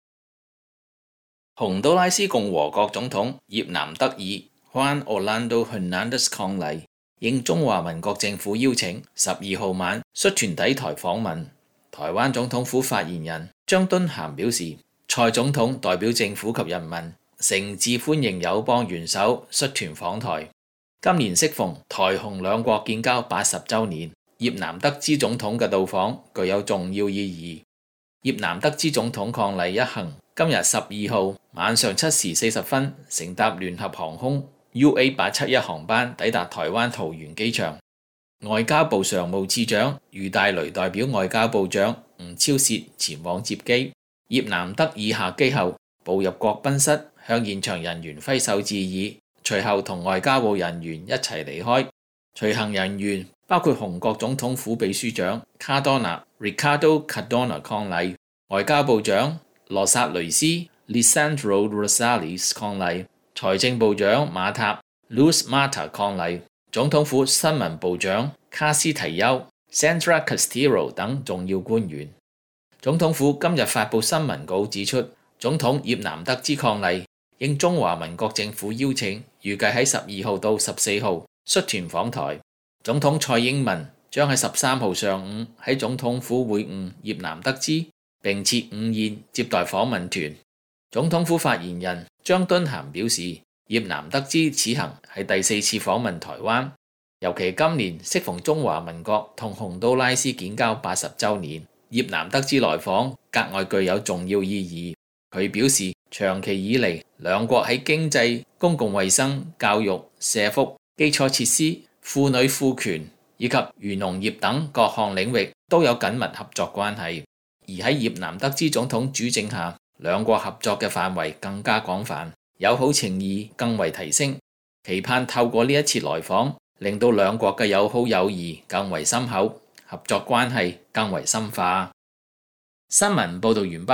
洪都拉斯共和國總統葉南德爾 Juan Orlando Hernandez 伉儷應中華民國政府邀請，十二號晚率團抵台訪問。台灣總統府發言人張敦涵表示，蔡總統代表政府及人民誠摯歡迎友邦元首率團訪台。今年適逢台洪兩國建交八十週年，葉南德茲總統嘅到訪具有重要意義。葉南德茲總統伉儷一行今日十二號晚上七時四十分乘搭聯合航空 U A 八七一航班抵達台灣桃園機場。外交部常務次長余大雷代表外交部長吳釗燮前往接機。葉南德爾下機後步入國賓室，向現場人員揮手致意，隨後同外交部人員一齊離開。隨行人員包括洪國總統府秘書長卡多納 Ricardo Cardona 伉儷、外交部長羅薩雷斯 Lisandro Rosales 伉儷、財政部長馬塔 Luz Mata 伉儷、總統府新聞部長卡斯提丘 Sandra Castillo 等重要官員。總統府今日發布新聞稿指出，總統葉南德茲伉儷應中華民國政府邀請，預計喺十二號到十四號率團訪台。總統蔡英文將喺十三號上午喺總統府會晤葉南德茲，並設午宴接待訪問團。總統府發言人張敦涵表示，葉南德茲此行係第四次訪問台灣，尤其今年適逢中華民國同洪都拉斯建交八十週年。葉南德茲來訪格外具有重要意義。佢表示，長期以嚟兩國喺經濟、公共衛生、教育、社福、基礎設施、婦女賦權以及漁農業等各項領域都有緊密合作關係。而喺葉南德茲總統主政下，兩國合作嘅範圍更加廣泛，友好情誼更為提升。期盼透過呢一次來訪，令到兩國嘅友好友誼更為深厚，合作關係更為深化。新聞報道完畢，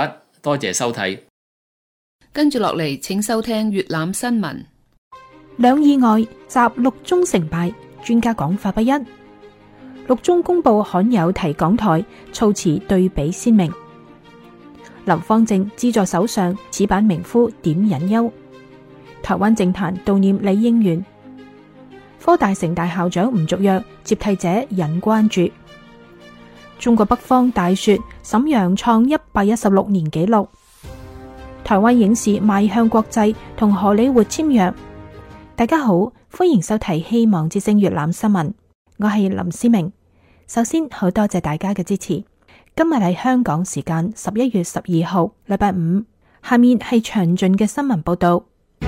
多謝收睇。 跟住落嚟，請收聽粵覽新聞。 兩意外，集六中成敗，專家講法不一。六中公布罕有提港台，措辭對比鮮明。林芳正資助首相，此版名夫點隱憂。台灣政壇悼念李應元。科大城大校長唔續約，接替者引關注。中國北方大雪，瀋陽創一百一十六年紀錄。台灣影視邁向國際，同荷里活簽約。大家好，歡迎收睇希望之聲粵覽新聞，我係林思明。首先好多謝大家嘅支持。今日係香港時間十一月十二號，禮拜五。下面係詳盡嘅新聞報道。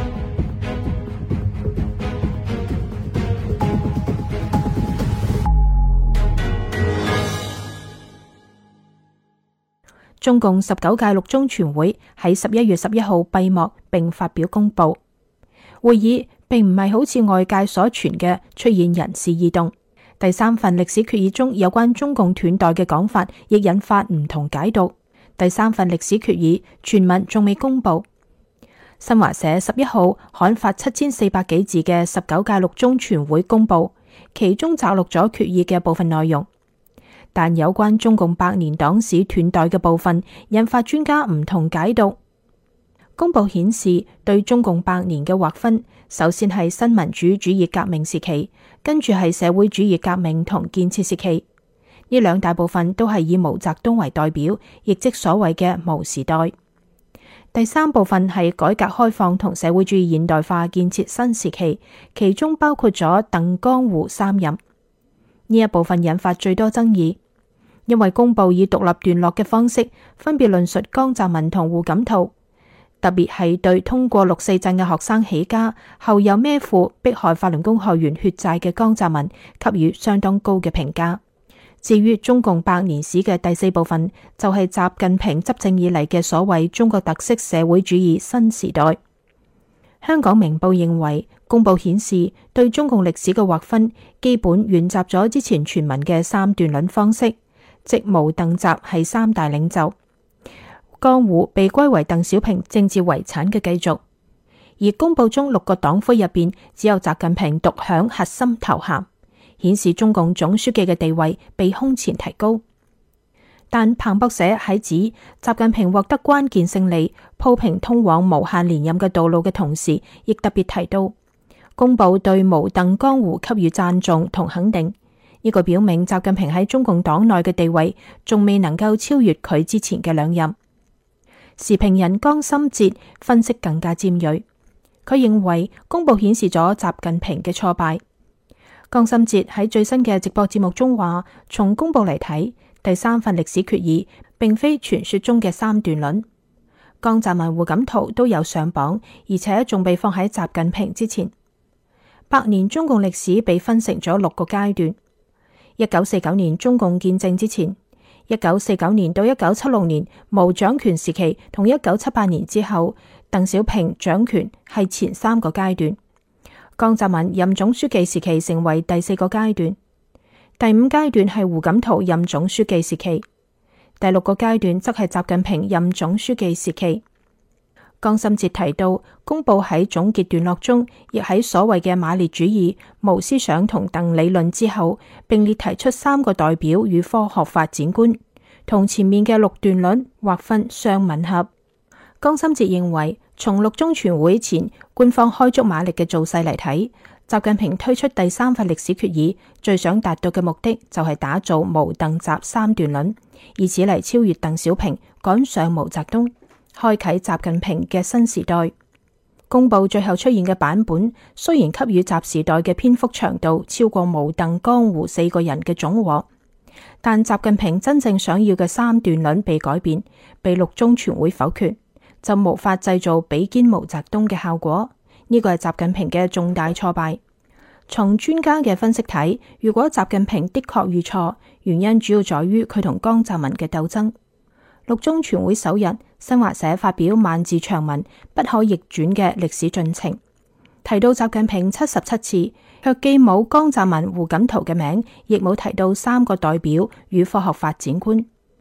中共十九屆六中全會喺十一月十一號閉幕並發表公報。會議並唔係好似外界所傳嘅出現人事異動。第三份歷史決議中有關中共斷代嘅講法，亦引發唔同解讀。第三份歷史決議全文仲未公布。新華社十一號刊發七千四百幾字嘅十九屆六中全會公報，其中摘錄咗決議嘅部分內容。但有關中共百年黨史斷代嘅部分，引發專家唔同解讀。公報顯示，對中共百年嘅劃分，首先係新民主主義革命時期，跟住係社會主義革命同建設時期。呢兩大部分都係以毛澤東為代表，亦即所謂嘅毛時代。第三部分係改革開放同社會主義現代化建設新時期，其中包括咗鄧江胡三任。呢一部分引發最多爭議，因為公報以獨立段落嘅方式分別論述江澤民同胡錦濤，特別係對通過六四鎮嘅學生起家，後又孭負迫害法輪功學員血債嘅江澤民給予相當高嘅評價。至於中共百年史嘅第四部分，就係習近平執政以嚟嘅所謂中國特色社會主義新時代。香港明報認為，公報顯示對中共歷史嘅劃分基本沿襲咗之前傳聞嘅三段論方式，即毛鄧習係三大領袖，江胡被歸為鄧小平政治遺產嘅繼續。而公報中六個黨魁入邊，只有習近平獨享核心頭銜，顯示中共總書記嘅地位被空前提高。但彭博社喺指習近平獲得關鍵勝利，鋪平通往無限連任嘅道路嘅同時，亦特別提到公報對毛鄧江胡給予讚頌同肯定。呢個表明習近平喺中共黨內嘅地位仲未能夠超越佢之前嘅兩任。時評人江心哲分析更加尖銳，佢認為公報顯示咗習近平嘅挫敗。江心哲喺最新嘅直播節目中話，從公報嚟睇，第三份歷史決議並非傳說中嘅三段論。江澤民、胡錦濤都有上榜，而且仲被放喺習近平之前。百年中共歷史被分成咗六個階段。一九四九年中共建政之前，一九四九年到一九七六年毛掌權時期，同一九七八年之後鄧小平掌權係前三個階段。江澤民任總書記時期成為第四個階段。第五階段係胡錦濤任總書記時期。第六個階段則係習近平任總書記時期。江心哲提到，公報喺總結段落中，亦喺所謂嘅馬列主義、毛思想同鄧理論之後，並列提出三個代表與科學發展觀，同前面嘅六段論劃分相吻合。江心哲認為，從六中全會前官方開足馬力嘅造勢嚟睇，習近平推出第三份歷史決議，最想達到嘅目的就係打造毛鄧習三段論，以此嚟超越鄧小平，趕上毛澤東，開啟習近平嘅新時代。公報最後出現嘅版本，雖然給予習時代嘅篇幅長度超過毛鄧江胡四個人嘅總和，但習近平真正想要嘅三段論被改變，被六中全會否決，就無法製造比肩毛澤東嘅效果。呢個係習近平嘅重大挫敗。從專家嘅分析睇，如果習近平的確遇錯，原因主要在於佢同江澤民嘅鬥爭。六中全會首日，新華社發表萬字長文，不可逆轉嘅歷史進程，提到習近平七十七次，卻既冇江澤民、胡錦濤嘅名，亦冇提到三個代表與科學發展觀。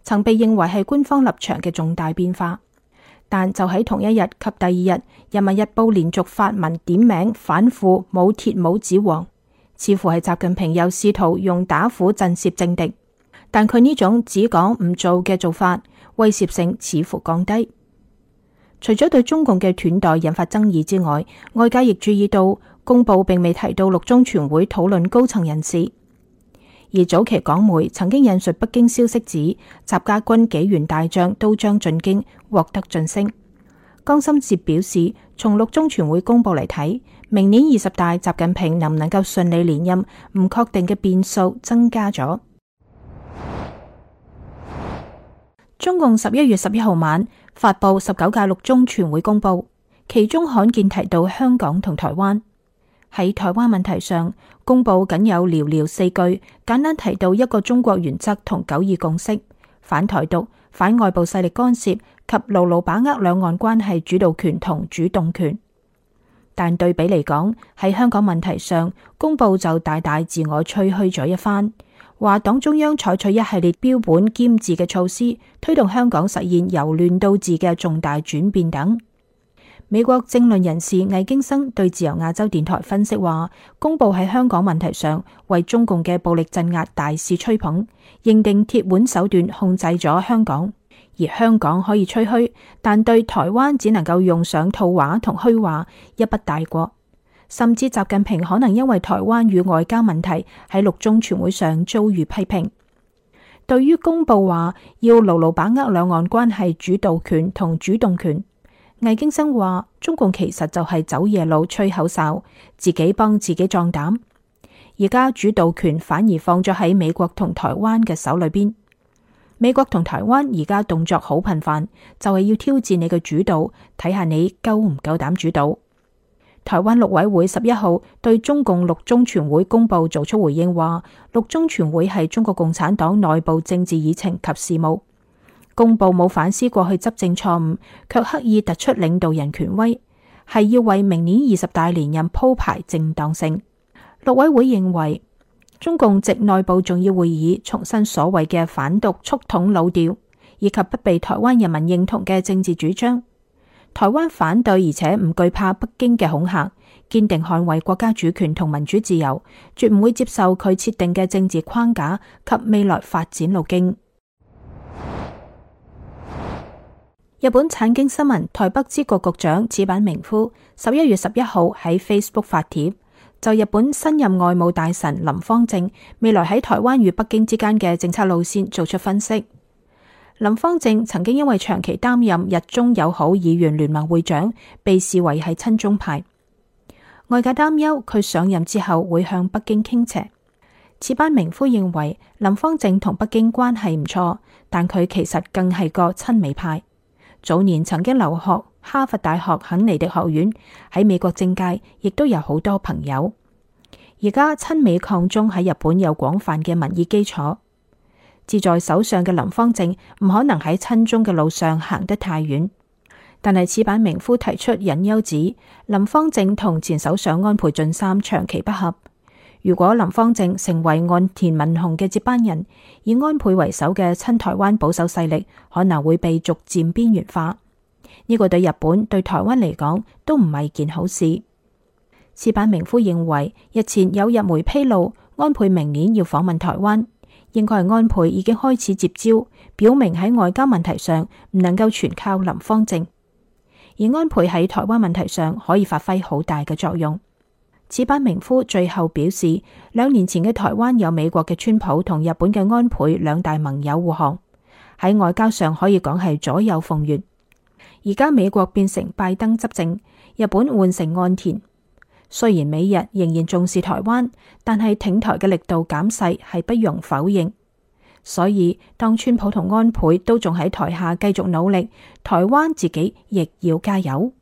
曾被認為係官方立場嘅重大變化。但就喺同一日及第二日，《人民日報》連續發文點名反腐武鐵帽子王，似乎係習近平又試圖用打虎震懾政敵。但佢呢種只講唔做嘅做法，威懾性似乎降低。除咗對中共嘅斷代引發爭議之外，外界亦注意到公報並未提到六中全會討論高層人事。而早期港媒曾經引述北京消息指，習家軍幾員大將都將進京，獲得晉升。江心哲表示，從六中全會公佈嚟睇，明年二十大習近平能唔能夠順利連任，唔確定嘅變數增加咗。中共十一月十一號晚發佈十九屆六中全會公報，其中罕見提到香港同台灣。喺台灣問題上，公報僅有寥寥四句，簡單提到一個中國原則同九二共識，反台獨、反外部勢力干涉及牢牢把握兩岸關係主導權同主動權。但對比嚟講，喺香港問題上，公報就大大自我吹噓咗一番，話黨中央採取一系列標本兼治嘅措施，推動香港實現由亂到治嘅重大轉變等。美國政論人士魏京生對自由亞洲電台分析話，公報喺香港問題上為中共嘅暴力鎮壓大肆吹捧，認定鐵腕手段控制咗香港，而香港可以吹噓，但對台灣只能夠用上套話同虛話，一筆帶過。甚至習近平可能因為台灣與外交問題喺六中全會上遭遇批評。對於公報話要牢牢把握兩岸關係主導權同主動權，魏京生話，中共其實就係走夜路吹口哨，自己幫自己壯膽。而家主導權反而放咗喺美國同台灣嘅手裏邊。美國同台灣而家動作好頻繁，就係要挑戰你嘅主導，睇下你夠唔夠膽主導。台灣陸委會十一號對中共六中全會公報做出回應，話六中全會係中國共產黨內部政治議程及事務。公報冇反思過去執政錯誤，卻刻意突出領導人權威，係要為明年二十大連任鋪排正當性。陸委會認為，中共藉內部重要會議重申所謂嘅反獨促統老調，以及不被台灣人民認同嘅政治主張。台灣反對而且唔懼怕北京嘅恐嚇，堅定捍衛國家主權同民主自由，絕唔會接受佢設定嘅政治框架及未來發展路徑。日本產經新聞台北支局局長矢板明夫十一月十一號喺 Facebook 發帖，就日本新任外務大臣林芳正未來喺台灣與北京之間嘅政策路線做出分析。林芳正曾經因為長期擔任日中友好議員聯盟會長，被視為係親中派，外界擔憂佢上任之後會向北京傾斜。矢板明夫認為林芳正同北京關係唔錯，但佢其實更係個親美派。早年曾經留學哈佛大學肯尼迪學院，喺美國政界亦都有好多朋友。而家親美抗中喺日本有廣泛嘅民意基礎，志在首相嘅林芳正唔可能喺親中嘅路上行得太遠。但係矢板明夫提出隱憂指，林芳正同前首相安倍晉三長期不合。如果林芳正成為岸田文雄嘅接班人，以安倍為首嘅親台灣保守勢力可能會被逐漸邊緣化。呢個對日本對台灣嚟講都唔係件好事。矢板明夫認為，日前有日媒披露安倍明年要訪問台灣，應該係安倍已經開始接招，表明喺外交問題上唔能夠全靠林芳正，而安倍喺台灣問題上可以發揮好大嘅作用。矢板明夫最後表示，兩年前嘅台灣有美國嘅川普同日本嘅安倍兩大盟友護航，喺外交上可以講係左右逢源。而家美國變成拜登執政，日本換成岸田。雖然美日仍然重視台灣，但係挺台嘅力度減細係不容否認。所以當川普同安倍都仲喺台下繼續努力，台灣自己亦要加油。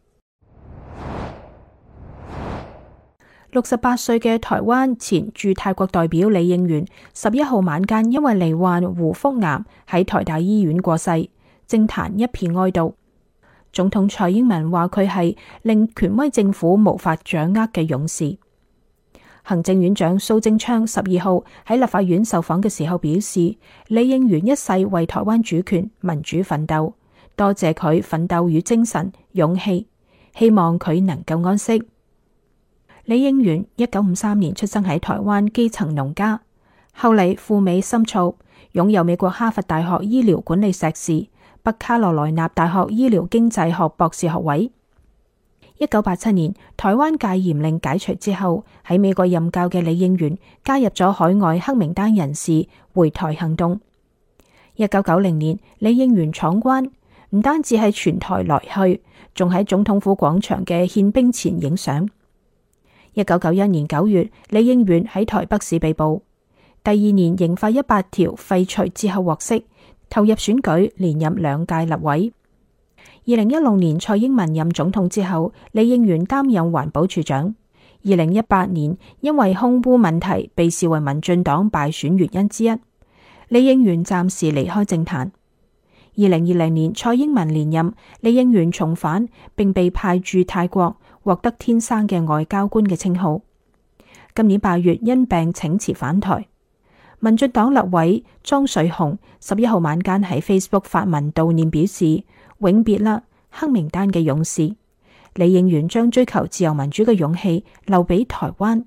六十八歲嘅台灣前駐泰國代表李應元十一號晚間因為罹患胡腹癌喺台大醫院過世，政壇一片哀悼。總統蔡英文話佢係令權威政府無法掌握嘅勇士。 行政院長蘇貞昌十二號喺立法院受訪嘅時候表示，李應元一世為台灣主權民主奮鬥，多謝佢奮鬥與精神勇氣，希望佢能夠安息。李應元一九五三年出生喺台灣基層農家，後嚟赴美深造，擁有美國哈佛大學醫療管理碩士、北卡羅來納大學醫療經濟學博士學位。一九八七年台灣戒嚴令解除之後，喺美國任教嘅李應元加入咗海外黑名單人士回台行動。一九九零年李應元闖關，唔單止係全台來去，仲喺總統府廣場嘅憲兵前影相。一九九一年九月，李應元喺台北市被捕，第二年刑法一百條廢除之後獲釋，投入選舉，連任兩屆立委。二零一六年蔡英文任總統之後，李應元擔任環保署長。二零一八年因為空污問題被視為民進黨敗選原因之一，李應元暫時離開政壇。二零二零年蔡英文連任，李應元重返並被派駐泰國，獲得天生嘅外交官嘅稱號。今年八月因病請辭返台。民進黨立委莊水雄十一號晚間喺 Facebook 發文悼念，表示永別啦，黑名單嘅勇士。李應元將追求自由民主嘅勇氣留俾台灣。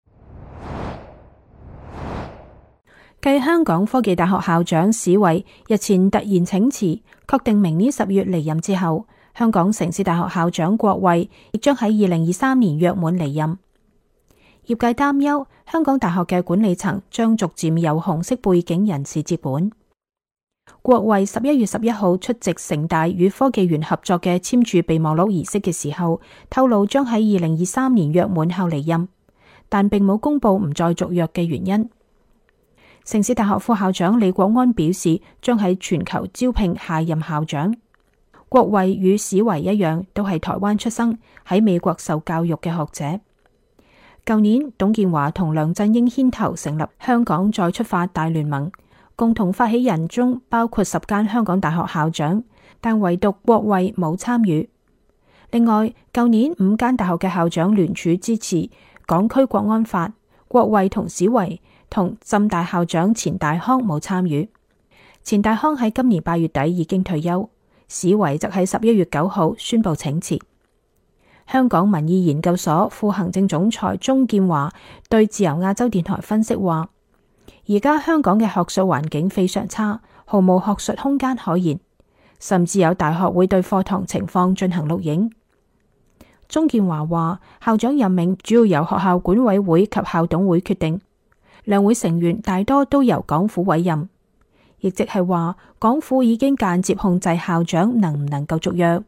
繼香港科技大學校長史維日前突然請辭，確定明年十月離任之後，香港城市大學校長郭衛亦將喺二零二三年約滿離任。業界擔憂香港大學嘅管理層將逐漸由紅色背景人士接管。郭衛十一月十一號出席城大與科技園合作嘅簽署備忘錄儀式嘅時候，透露將喺二零二三年約滿後離任，但並冇公布唔再續約嘅原因。城市大學副校長李國安表示，將喺全球招聘下任校長。郭衛與史維一樣，都係台灣出生，喺美國受教育嘅學者。舊年，董建華同梁振英牽頭成立香港再出發大聯盟，共同發起人中包括十間香港大學校長，但唯獨郭衛冇參與。另外，舊年五間大學嘅校長聯署支持港區國安法，郭衛同史維同浸大校長錢大康冇參與。錢大康喺今年八月底已經退休，史維則喺十一月九號宣布請辭。香港民意研究所副行政總裁鍾建華對自由亞洲電台分析話，而家香港嘅學術環境非常差，毫無學術空間可言，甚至有大學會對課堂情況進行錄影。鍾建華話，校長任命主要由學校管委會及校董會決定，兩會成員大多都由港府委任，亦即係話港府已經間接控制校長能唔能夠續約。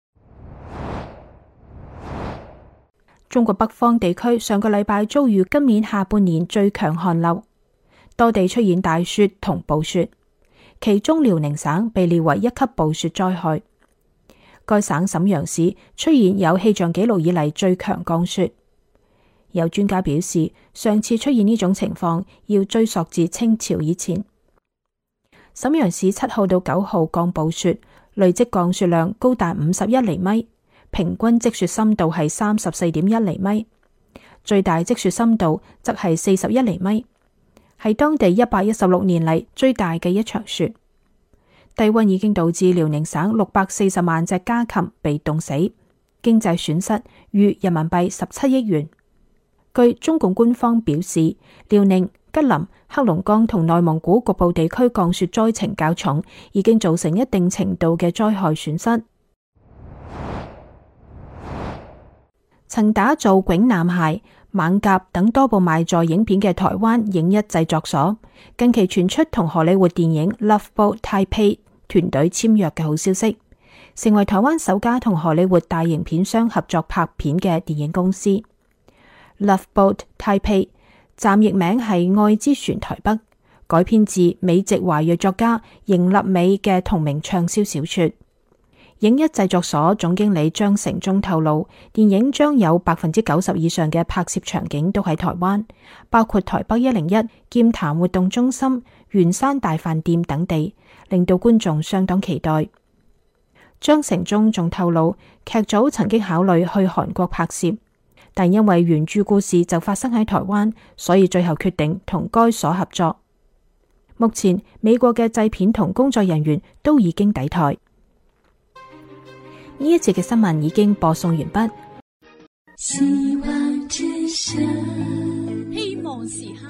中國北方地區上個禮拜遭遇今年下半年最強寒流，多地出現大雪同暴雪，其中遼寧省被列為一級暴雪災害。該省瀋陽市出現有氣象紀錄以嚟最強降雪。有專家表示，上次出現呢種情況要追溯至清朝以前。瀋陽市七號到九號降暴雪，累積降雪量高達五十一厘米。平均積雪深度係三十四點一厘米，最大積雪深度則係四十一厘米，係當地一百一十六年嚟最大嘅一場雪。低溫已經導致遼寧省六百四十萬隻家禽被凍死，經濟損失逾人民幣十七億元。據中共官方表示，遼寧、吉林、黑龍江同內蒙古局部地區降雪災情較重，已經造成一定程度嘅災害損失。曾打造《囧男孩》、《猛甲》等多部賣座影片嘅台灣影一製作所，近期傳出同荷里活電影 Love Boat Taipei 團隊簽約嘅好消息，成為台灣首家同荷里活大型片商合作拍片嘅電影公司。Love Boat Taipei 暫譯名係《愛之船台北》，改編自美籍華裔作家邢立美嘅同名暢銷小說。影一製作所總經理張成忠透露，電影將有百分之九十以上嘅拍攝場景都喺台灣，包括台北一零一劍潭活動中心、圓山大飯店等地，令到觀眾相當期待。張成忠仲透露，劇組曾經考慮去韓國拍攝， 但因為原著故事就發生喺台灣，所以最後決定同該所合作。目前美國嘅製片同工作人員都已經抵台。呢一節嘅新聞已經播送完畢。 希望之聲，希望時刻